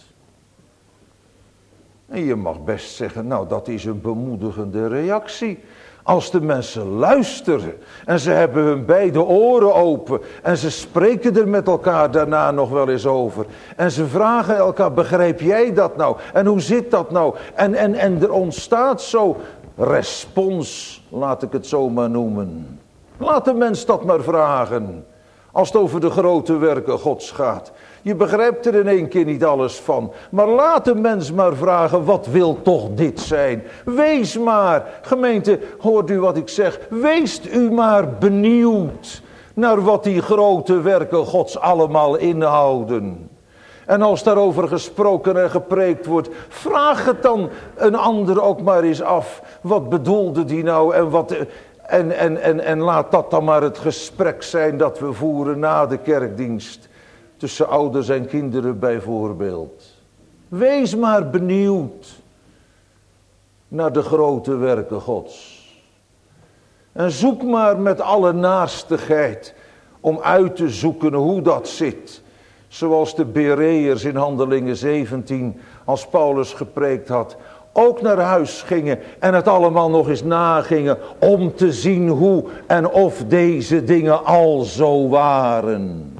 En je mag best zeggen, nou dat is een bemoedigende reactie. Als de mensen luisteren en ze hebben hun beide oren open en ze spreken er met elkaar daarna nog wel eens over. En ze vragen elkaar, begrijp jij dat nou? En hoe zit dat nou? En, en, en er ontstaat zo respons, laat ik het zo maar noemen. Laat de mens dat maar vragen. Als het over de grote werken Gods gaat. Je begrijpt er in één keer niet alles van. Maar laat de mens maar vragen, wat wil toch dit zijn? Wees maar, gemeente, hoort u wat ik zeg? Wees u maar benieuwd naar wat die grote werken Gods allemaal inhouden. En als daarover gesproken en gepreekt wordt, vraag het dan een ander ook maar eens af. Wat bedoelde die nou en wat... En, en, en, en laat dat dan maar het gesprek zijn dat we voeren na de kerkdienst. Tussen ouders en kinderen bijvoorbeeld. Wees maar benieuwd naar de grote werken Gods. En zoek maar met alle naastigheid om uit te zoeken hoe dat zit. Zoals de Bereërs in Handelingen zeventien, als Paulus gepreekt had ook naar huis gingen en het allemaal nog eens nagingen om te zien hoe en of deze dingen al zo waren.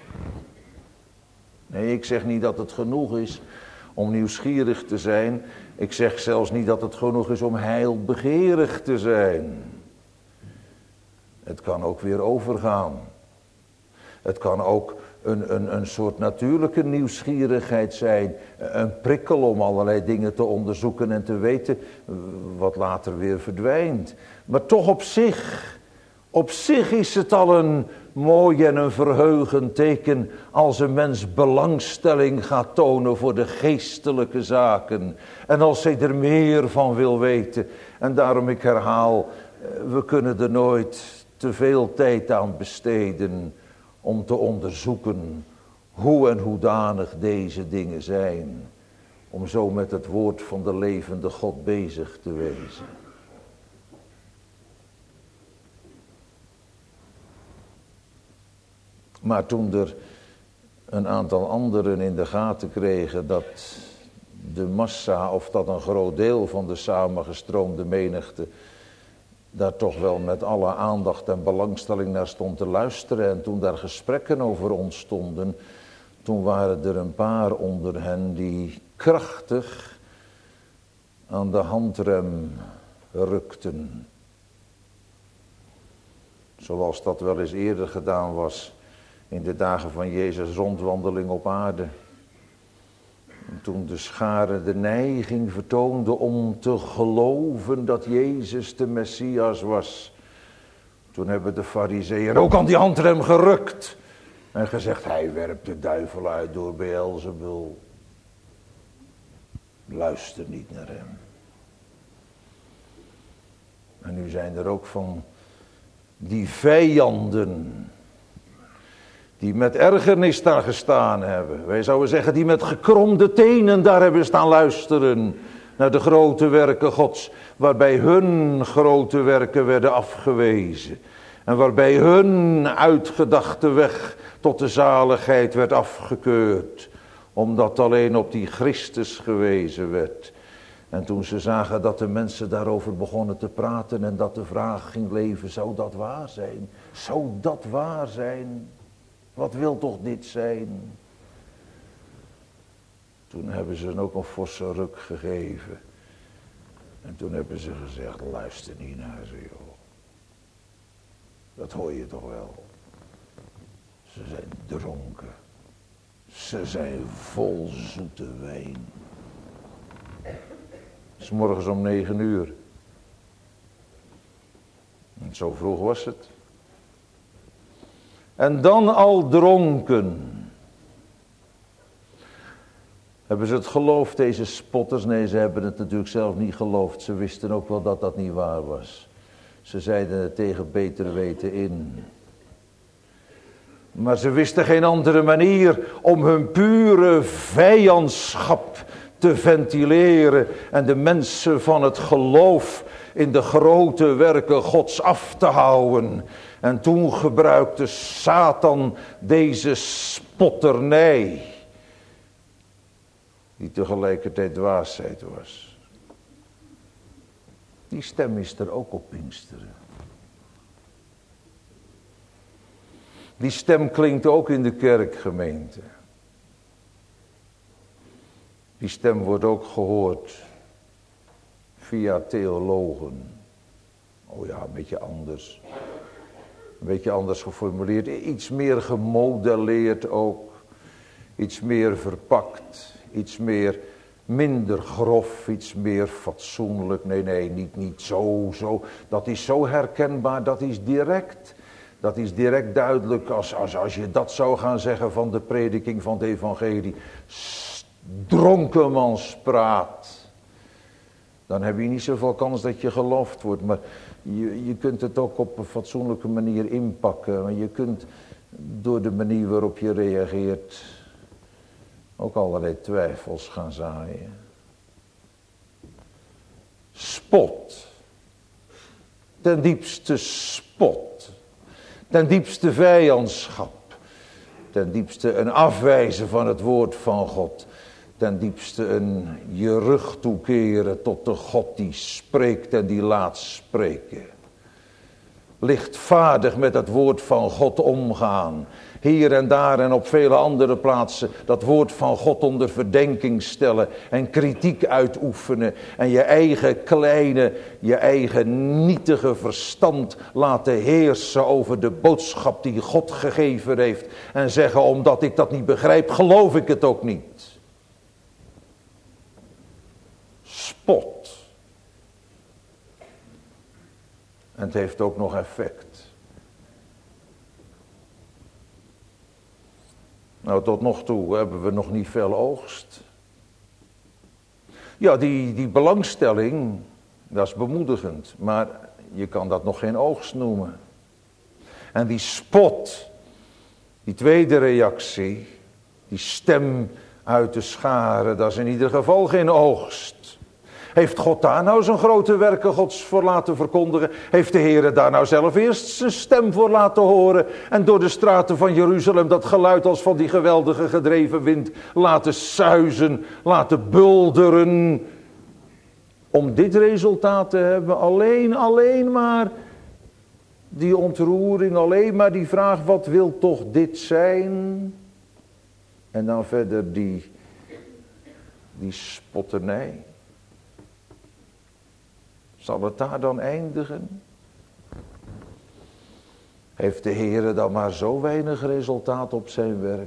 Nee, ik zeg niet dat het genoeg is om nieuwsgierig te zijn. Ik zeg zelfs niet dat het genoeg is om heilbegeerig te zijn. Het kan ook weer overgaan. Het kan ook een, een, een soort natuurlijke nieuwsgierigheid zijn. Een prikkel om allerlei dingen te onderzoeken en te weten wat later weer verdwijnt. Maar toch op zich, op zich is het al een mooi en een verheugend teken als een mens belangstelling gaat tonen voor de geestelijke zaken. En als hij er meer van wil weten. En daarom ik herhaal, we kunnen er nooit te veel tijd aan besteden om te onderzoeken hoe en hoedanig deze dingen zijn. Om zo met het woord van de levende God bezig te wezen. Maar toen er een aantal anderen in de gaten kregen dat de massa, of dat een groot deel van de samengestroomde menigte, daar toch wel met alle aandacht en belangstelling naar stond te luisteren. En toen daar gesprekken over ontstonden, toen waren er een paar onder hen die krachtig aan de handrem rukten. Zoals dat wel eens eerder gedaan was in de dagen van Jezus' rondwandeling op aarde. En toen de schare de neiging vertoonde om te geloven dat Jezus de Messias was. Toen hebben de Farizeeën ook aan die handrem gerukt. En gezegd, hij werpt de duivel uit door Beelzebul. Luister niet naar hem. En nu zijn er ook van die vijanden die met ergernis daar gestaan hebben. Wij zouden zeggen die met gekromde tenen daar hebben staan luisteren naar de grote werken Gods. Waarbij hun grote werken werden afgewezen. En waarbij hun uitgedachte weg tot de zaligheid werd afgekeurd. Omdat alleen op die Christus gewezen werd. En toen ze zagen dat de mensen daarover begonnen te praten en dat de vraag ging leven, zou dat waar zijn? Zou dat waar zijn? Wat wil toch dit zijn? Toen hebben ze ook een forse ruk gegeven. En toen hebben ze gezegd, luister niet naar ze, joh. Dat hoor je toch wel. Ze zijn dronken. Ze zijn vol zoete wijn. 'S morgens om negen uur. En zo vroeg was het. En dan al dronken. Hebben ze het geloofd, deze spotters? Nee, ze hebben het natuurlijk zelf niet geloofd. Ze wisten ook wel dat dat niet waar was. Ze zeiden het tegen beter weten in. Maar ze wisten geen andere manier om hun pure vijandschap te ventileren en de mensen van het geloof in de grote werken Gods af te houden. En toen gebruikte Satan deze spotternij, die tegelijkertijd dwaasheid was. Die stem is er ook op Pinksteren. Die stem klinkt ook in de kerkgemeente. Die stem wordt ook gehoord via theologen. Oh ja, een beetje anders. Een beetje anders geformuleerd. Iets meer gemodelleerd ook. Iets meer verpakt. Iets meer, minder grof. Iets meer fatsoenlijk. Nee, nee, niet, niet zo, zo. Dat is zo herkenbaar. Dat is direct. Dat is direct duidelijk als, als, als je dat zou gaan zeggen van de prediking van het evangelie. Dronkenmanspraat. Dan heb je niet zoveel kans dat je geloofd wordt. Maar je, je kunt het ook op een fatsoenlijke manier inpakken. Maar je kunt door de manier waarop je reageert ook allerlei twijfels gaan zaaien. Spot. Ten diepste spot. Ten diepste vijandschap. Ten diepste een afwijzen van het woord van God. ten diepste een je rug toekeren tot de God die spreekt en die laat spreken. Lichtvaardig met het woord van God omgaan. Hier en daar en op vele andere plaatsen dat woord van God onder verdenking stellen en kritiek uitoefenen. En je eigen kleine, je eigen nietige verstand laten heersen over de boodschap die God gegeven heeft. En zeggen, omdat ik dat niet begrijp, geloof ik het ook niet. Spot. En het heeft ook nog effect. Nou, tot nog toe hebben we nog niet veel oogst. Ja, die, die belangstelling, dat is bemoedigend. Maar je kan dat nog geen oogst noemen. En die spot, die tweede reactie, die stem uit de scharen, dat is in ieder geval geen oogst. Heeft God daar nou zijn grote werken Gods voor laten verkondigen? Heeft de Heer daar nou zelf eerst zijn stem voor laten horen? En door de straten van Jeruzalem dat geluid als van die geweldige gedreven wind laten suizen, laten bulderen. Om dit resultaat te hebben, alleen, alleen maar die ontroering, alleen maar die vraag, wat wil toch dit zijn? En dan verder die, die spotternij. Zal het daar dan eindigen? Heeft de Heere dan maar zo weinig resultaat op zijn werk?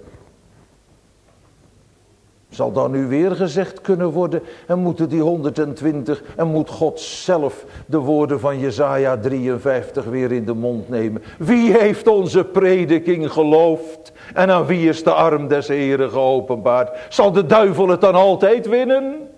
Zal dan nu weer gezegd kunnen worden, en moeten die honderdtwintig, en moet God zelf de woorden van Jesaja drieënvijftig weer in de mond nemen? Wie heeft onze prediking geloofd? En aan wie is de arm des Heeren geopenbaard? Zal de duivel het dan altijd winnen?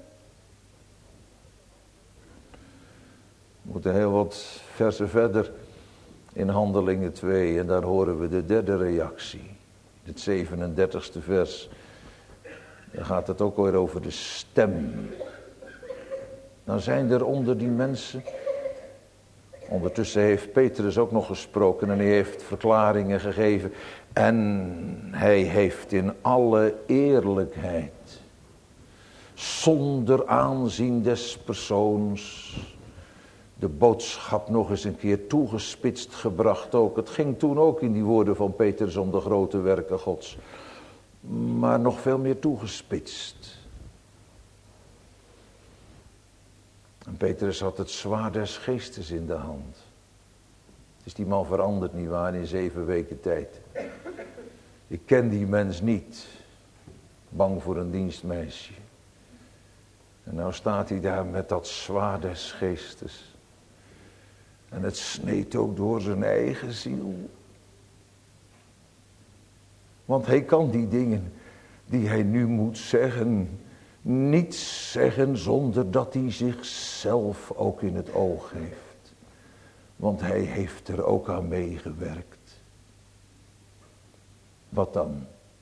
We moeten heel wat versen verder in Handelingen twee en daar horen we de derde reactie. Het zevenendertigste vers. Dan gaat het ook weer over de stem. Dan zijn er onder die mensen. Ondertussen heeft Petrus ook nog gesproken en hij heeft verklaringen gegeven. En hij heeft in alle eerlijkheid, zonder aanzien des persoons, de boodschap nog eens een keer toegespitst gebracht ook. Het ging toen ook in die woorden van Petrus om de grote werken Gods. Maar nog veel meer toegespitst. En Petrus had het zwaard des geestes in de hand. Het is die man veranderd nietwaar in zeven weken tijd. Ik ken die mens niet. Bang voor een dienstmeisje. En nou staat hij daar met dat zwaard des geestes. En het sneed ook door zijn eigen ziel. Want hij kan die dingen die hij nu moet zeggen, niet zeggen zonder dat hij zichzelf ook in het oog heeft. Want hij heeft er ook aan meegewerkt. Wat dan?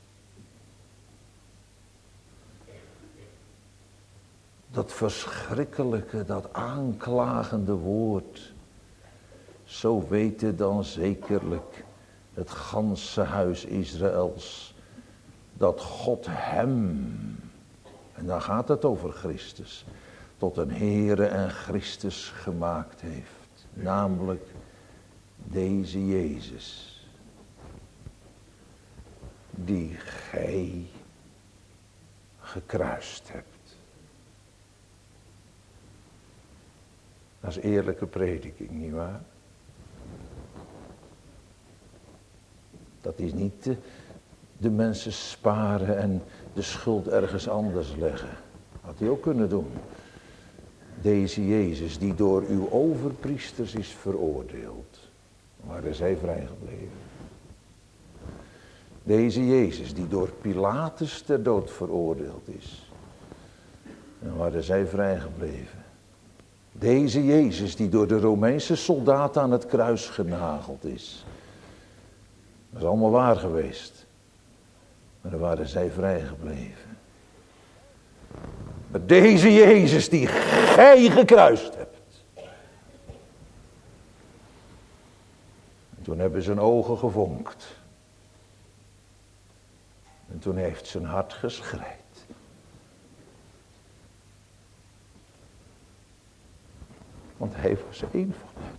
Dat verschrikkelijke, dat aanklagende woord. Zo weten dan zekerlijk het ganse huis Israëls, dat God hem, en dan gaat het over Christus, tot een Heere en Christus gemaakt heeft. Namelijk deze Jezus, die gij gekruist hebt. Dat is eerlijke prediking, nietwaar? Dat is niet de, de mensen sparen en de schuld ergens anders leggen. Had hij ook kunnen doen. Deze Jezus die door uw overpriesters is veroordeeld. Waren zij vrijgebleven. Deze Jezus die door Pilatus ter dood veroordeeld is. En waren zij vrijgebleven. Deze Jezus die door de Romeinse soldaten aan het kruis genageld is. Dat is allemaal waar geweest. Maar dan waren zij vrijgebleven. Maar deze Jezus die gij gekruist hebt. En toen hebben zijn ogen. En toen heeft zijn hart geschreid. Want hij was één van hen.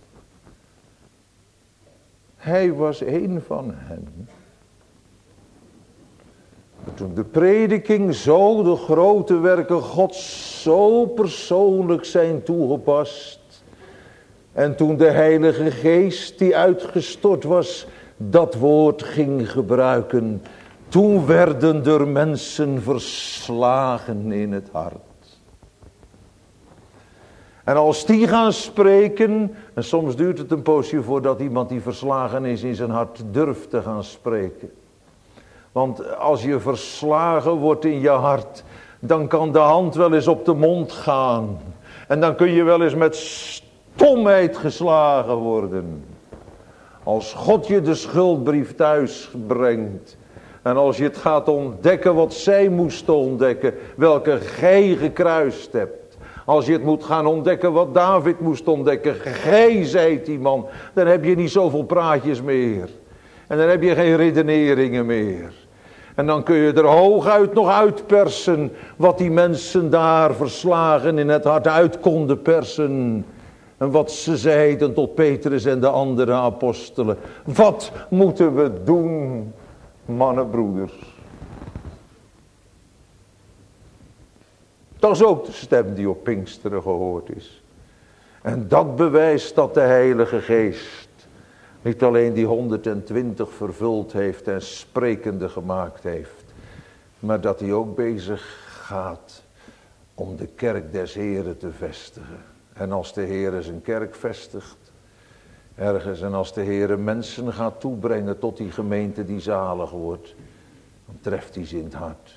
Hij was één van hen. Toen de prediking zo, de grote werken Gods zo persoonlijk zijn toegepast. En toen de Heilige Geest die uitgestort was, dat woord ging gebruiken. Toen werden er mensen verslagen in het hart. En als die gaan spreken, en soms duurt het een poosje voordat iemand die verslagen is in zijn hart durft te gaan spreken. Want als je verslagen wordt in je hart, dan kan de hand wel eens op de mond gaan. En dan kun je wel eens met stomheid geslagen worden. Als God je de schuldbrief thuis brengt. En als je het gaat ontdekken wat zij moesten ontdekken. Welke gij gekruist hebt. Als je het moet gaan ontdekken wat David moest ontdekken. Gij zijt die man. Dan heb je niet zoveel praatjes meer. En dan heb je geen redeneringen meer. En dan kun je er hooguit nog uitpersen. Wat die mensen daar verslagen in het hart uit konden persen. En wat ze zeiden tot Petrus en de andere apostelen. Wat moeten we doen, mannenbroeders? Dat is ook de stem die op Pinksteren gehoord is. En dat bewijst dat de Heilige Geest niet alleen die honderdtwintig vervuld heeft en sprekende gemaakt heeft. Maar dat hij ook bezig gaat om de kerk des Heren te vestigen. En als de Heere zijn kerk vestigt, ergens, en als de Heere mensen gaat toebrengen tot die gemeente die zalig wordt, dan treft hij ze in het hart.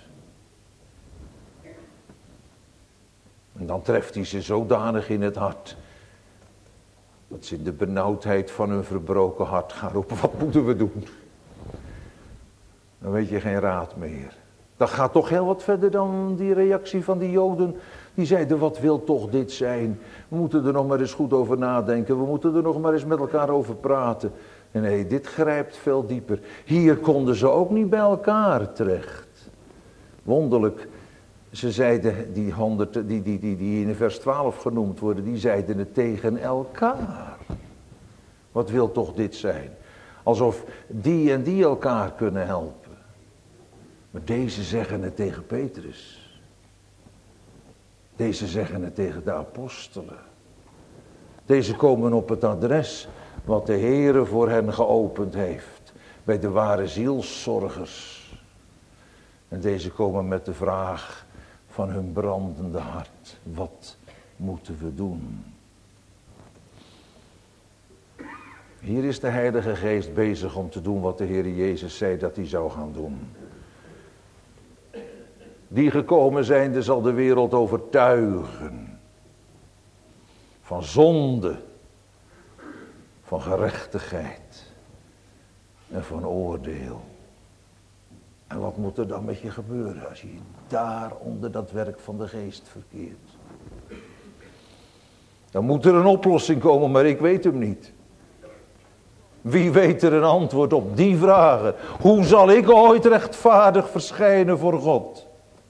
En dan treft hij ze zodanig in het hart, dat ze in de benauwdheid van hun verbroken hart gaan roepen, wat moeten we doen? Dan weet je geen raad meer. Dat gaat toch heel wat verder dan die reactie van die Joden. Die zeiden, wat wil toch dit zijn? We moeten er nog maar eens goed over nadenken. We moeten er nog maar eens met elkaar over praten. En nee, dit grijpt veel dieper. Hier konden ze ook niet bij elkaar terecht. Wonderlijk. Ze zeiden, die, honderd, die, die, die, die in vers twaalf genoemd worden, die zeiden het tegen elkaar. Wat wil toch dit zijn? Alsof die en die elkaar kunnen helpen. Maar deze zeggen het tegen Petrus. Deze zeggen het tegen de apostelen. Deze komen op het adres wat de Heere voor hen geopend heeft. Bij de ware zielszorgers. En deze komen met de vraag van hun brandende hart. Wat moeten we doen? Hier is de Heilige Geest bezig om te doen wat de Heer Jezus zei dat hij zou gaan doen. Die gekomen zijnde zal de wereld overtuigen. Van zonde. Van gerechtigheid. En van oordeel. En wat moet er dan met je gebeuren als je daar onder dat werk van de Geest verkeert? Dan moet er een oplossing komen, maar ik weet hem niet. Wie weet er een antwoord op die vragen? Hoe zal ik ooit rechtvaardig verschijnen voor God?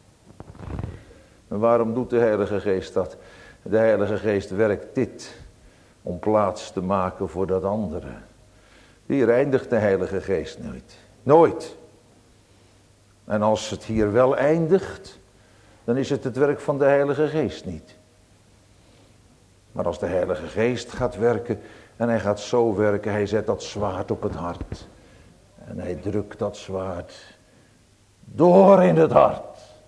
En waarom doet de Heilige Geest dat? De Heilige Geest werkt dit om plaats te maken voor dat andere. Hier eindigt de Heilige Geest nooit. Nooit. En als het hier wel eindigt, dan is het het werk van de Heilige Geest niet. Maar als de Heilige Geest gaat werken, en hij gaat zo werken, hij zet dat zwaard op het hart. En hij drukt dat zwaard door in het hart.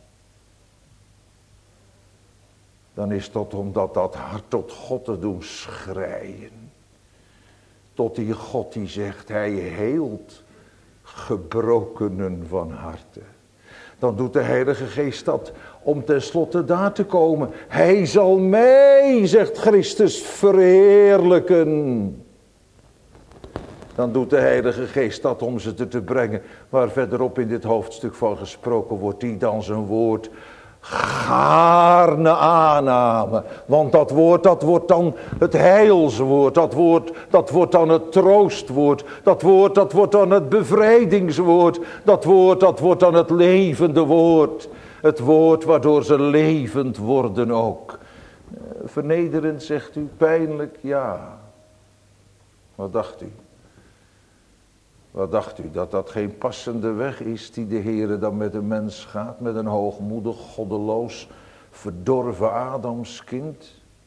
Dan is het omdat dat hart tot God te doen schreien. Tot die God die zegt, hij heelt gebrokenen van harte. Dan doet de Heilige Geest dat om tenslotte daar te komen. Hij zal mij, zegt Christus, verheerlijken. Dan doet de Heilige Geest dat om ze te, te brengen. Waar verderop in dit hoofdstuk van gesproken wordt, die dan zijn woord gaarne aannamen. Want dat woord, dat wordt dan het heilswoord. Dat woord, dat wordt dan het troostwoord. Dat woord, dat wordt dan het bevrijdingswoord. Dat woord, dat wordt dan het levende woord. Het woord waardoor ze levend worden ook. Vernederend, zegt u, pijnlijk, ja. Wat dacht u? Wat dacht u, dat dat geen passende weg is die de Heere dan met een mens gaat, met een hoogmoedig, goddeloos, verdorven Adamskind?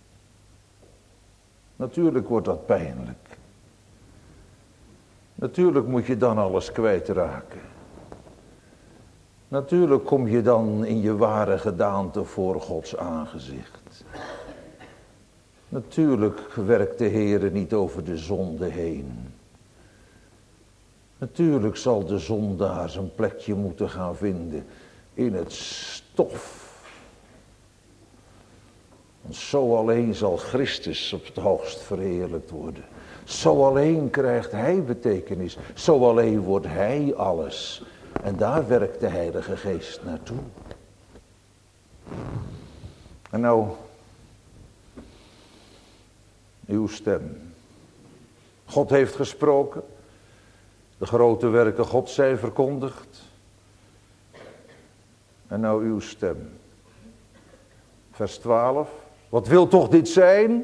Natuurlijk wordt dat pijnlijk. Natuurlijk moet je dan alles kwijtraken. Natuurlijk kom je dan in je ware gedaante voor Gods aangezicht. Natuurlijk werkt de Heere niet over de zonde heen. Natuurlijk zal de zondaar zijn plekje moeten gaan vinden in het stof. Want zo alleen zal Christus op het hoogst verheerlijkt worden. Zo alleen krijgt hij betekenis. Zo alleen wordt hij alles. En daar werkt de Heilige Geest naartoe. En nou, uw stem. God heeft gesproken. De grote werken Gods zijn verkondigd. En nou uw stem. Vers twaalf. Wat wil toch dit zijn?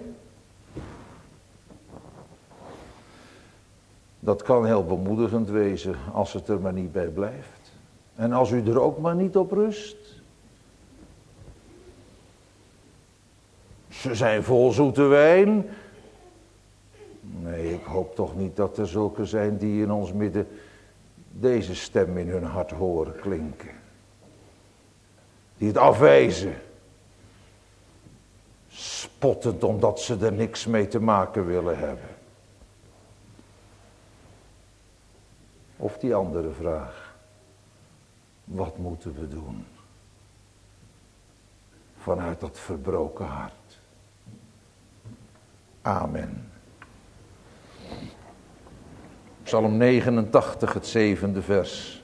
Dat kan heel bemoedigend wezen als het er maar niet bij blijft. En als u er ook maar niet op rust. Ze zijn vol zoete wijn. Nee, ik hoop toch niet dat er zulke zijn die in ons midden deze stem in hun hart horen klinken. Die het afwijzen. Spottend omdat ze er niks mee te maken willen hebben. Of die andere vraag. Wat moeten we doen? Vanuit dat verbroken hart. Amen. Psalm negenentachtig, het zevende vers.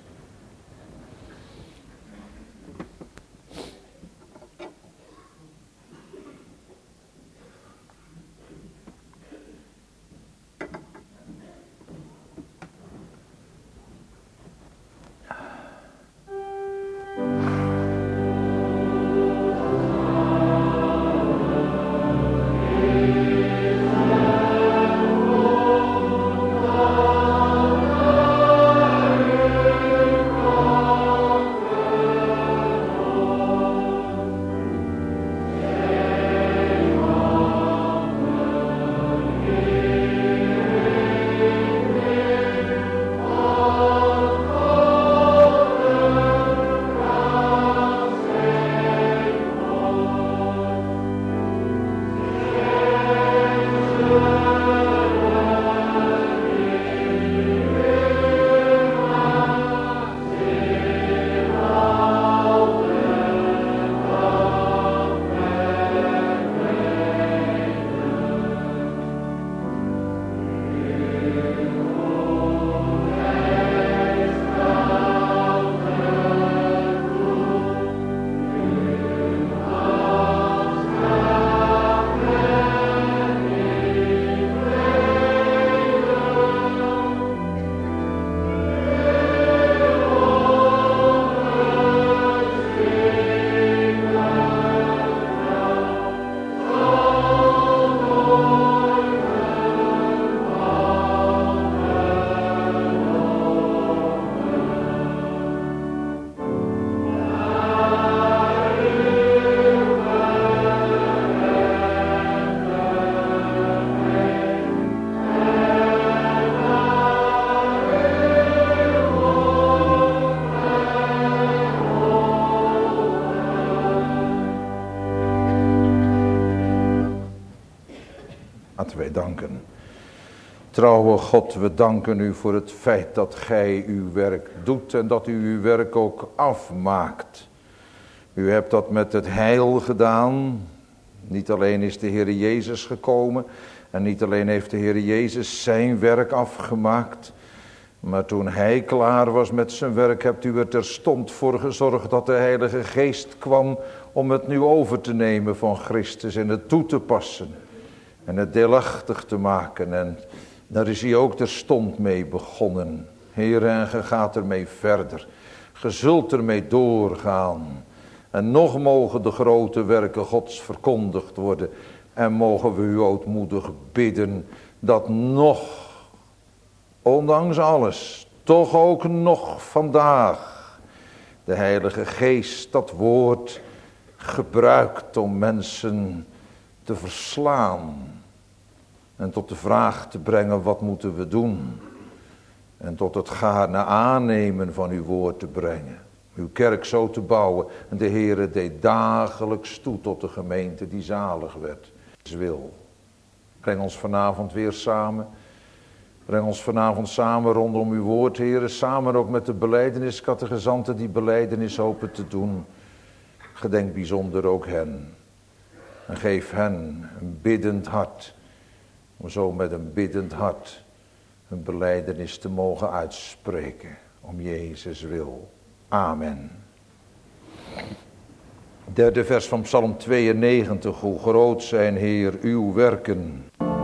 Laten wij danken. Trouwe God, we danken u voor het feit dat gij uw werk doet en dat u uw werk ook afmaakt. U hebt dat met het heil gedaan. Niet alleen is de Heer Jezus gekomen en niet alleen heeft de Heer Jezus zijn werk afgemaakt. Maar toen hij klaar was met zijn werk, hebt u er terstond voor gezorgd dat de Heilige Geest kwam om het nu over te nemen van Christus en het toe te passen. En het deelachtig te maken. En daar is hij ook terstond mee begonnen. Heer, en ge gaat ermee verder. Ge zult ermee doorgaan. En nog mogen de grote werken Gods verkondigd worden. En mogen we u ootmoedig bidden dat nog, ondanks alles, toch ook nog vandaag de Heilige Geest dat woord gebruikt om mensen te verslaan. En tot de vraag te brengen, wat moeten we doen? En tot het gaarne aannemen van uw woord te brengen. Uw kerk zo te bouwen. En de Heere deed dagelijks toe tot de gemeente die zalig werd. Wil. Breng ons vanavond weer samen. Breng ons vanavond samen rondom uw woord, Heere. Samen ook met de belijdeniscategizanten die belijdenis hopen te doen. Gedenk bijzonder ook hen. En geef hen een biddend hart. Om zo met een biddend hart een belijdenis te mogen uitspreken. Om Jezus wil. Amen. Derde vers van Psalm tweeënnegentig. Hoe groot zijn, Heer, uw werken.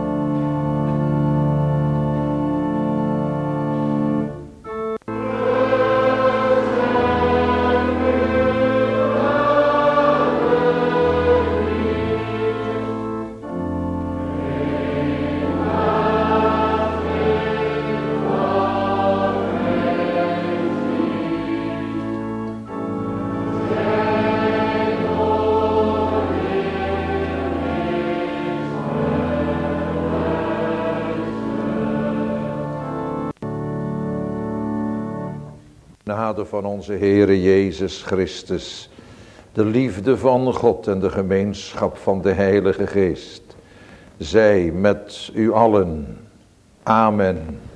Genade van onze Heere Jezus Christus, de liefde van God en de gemeenschap van de Heilige Geest, zij met u allen. Amen.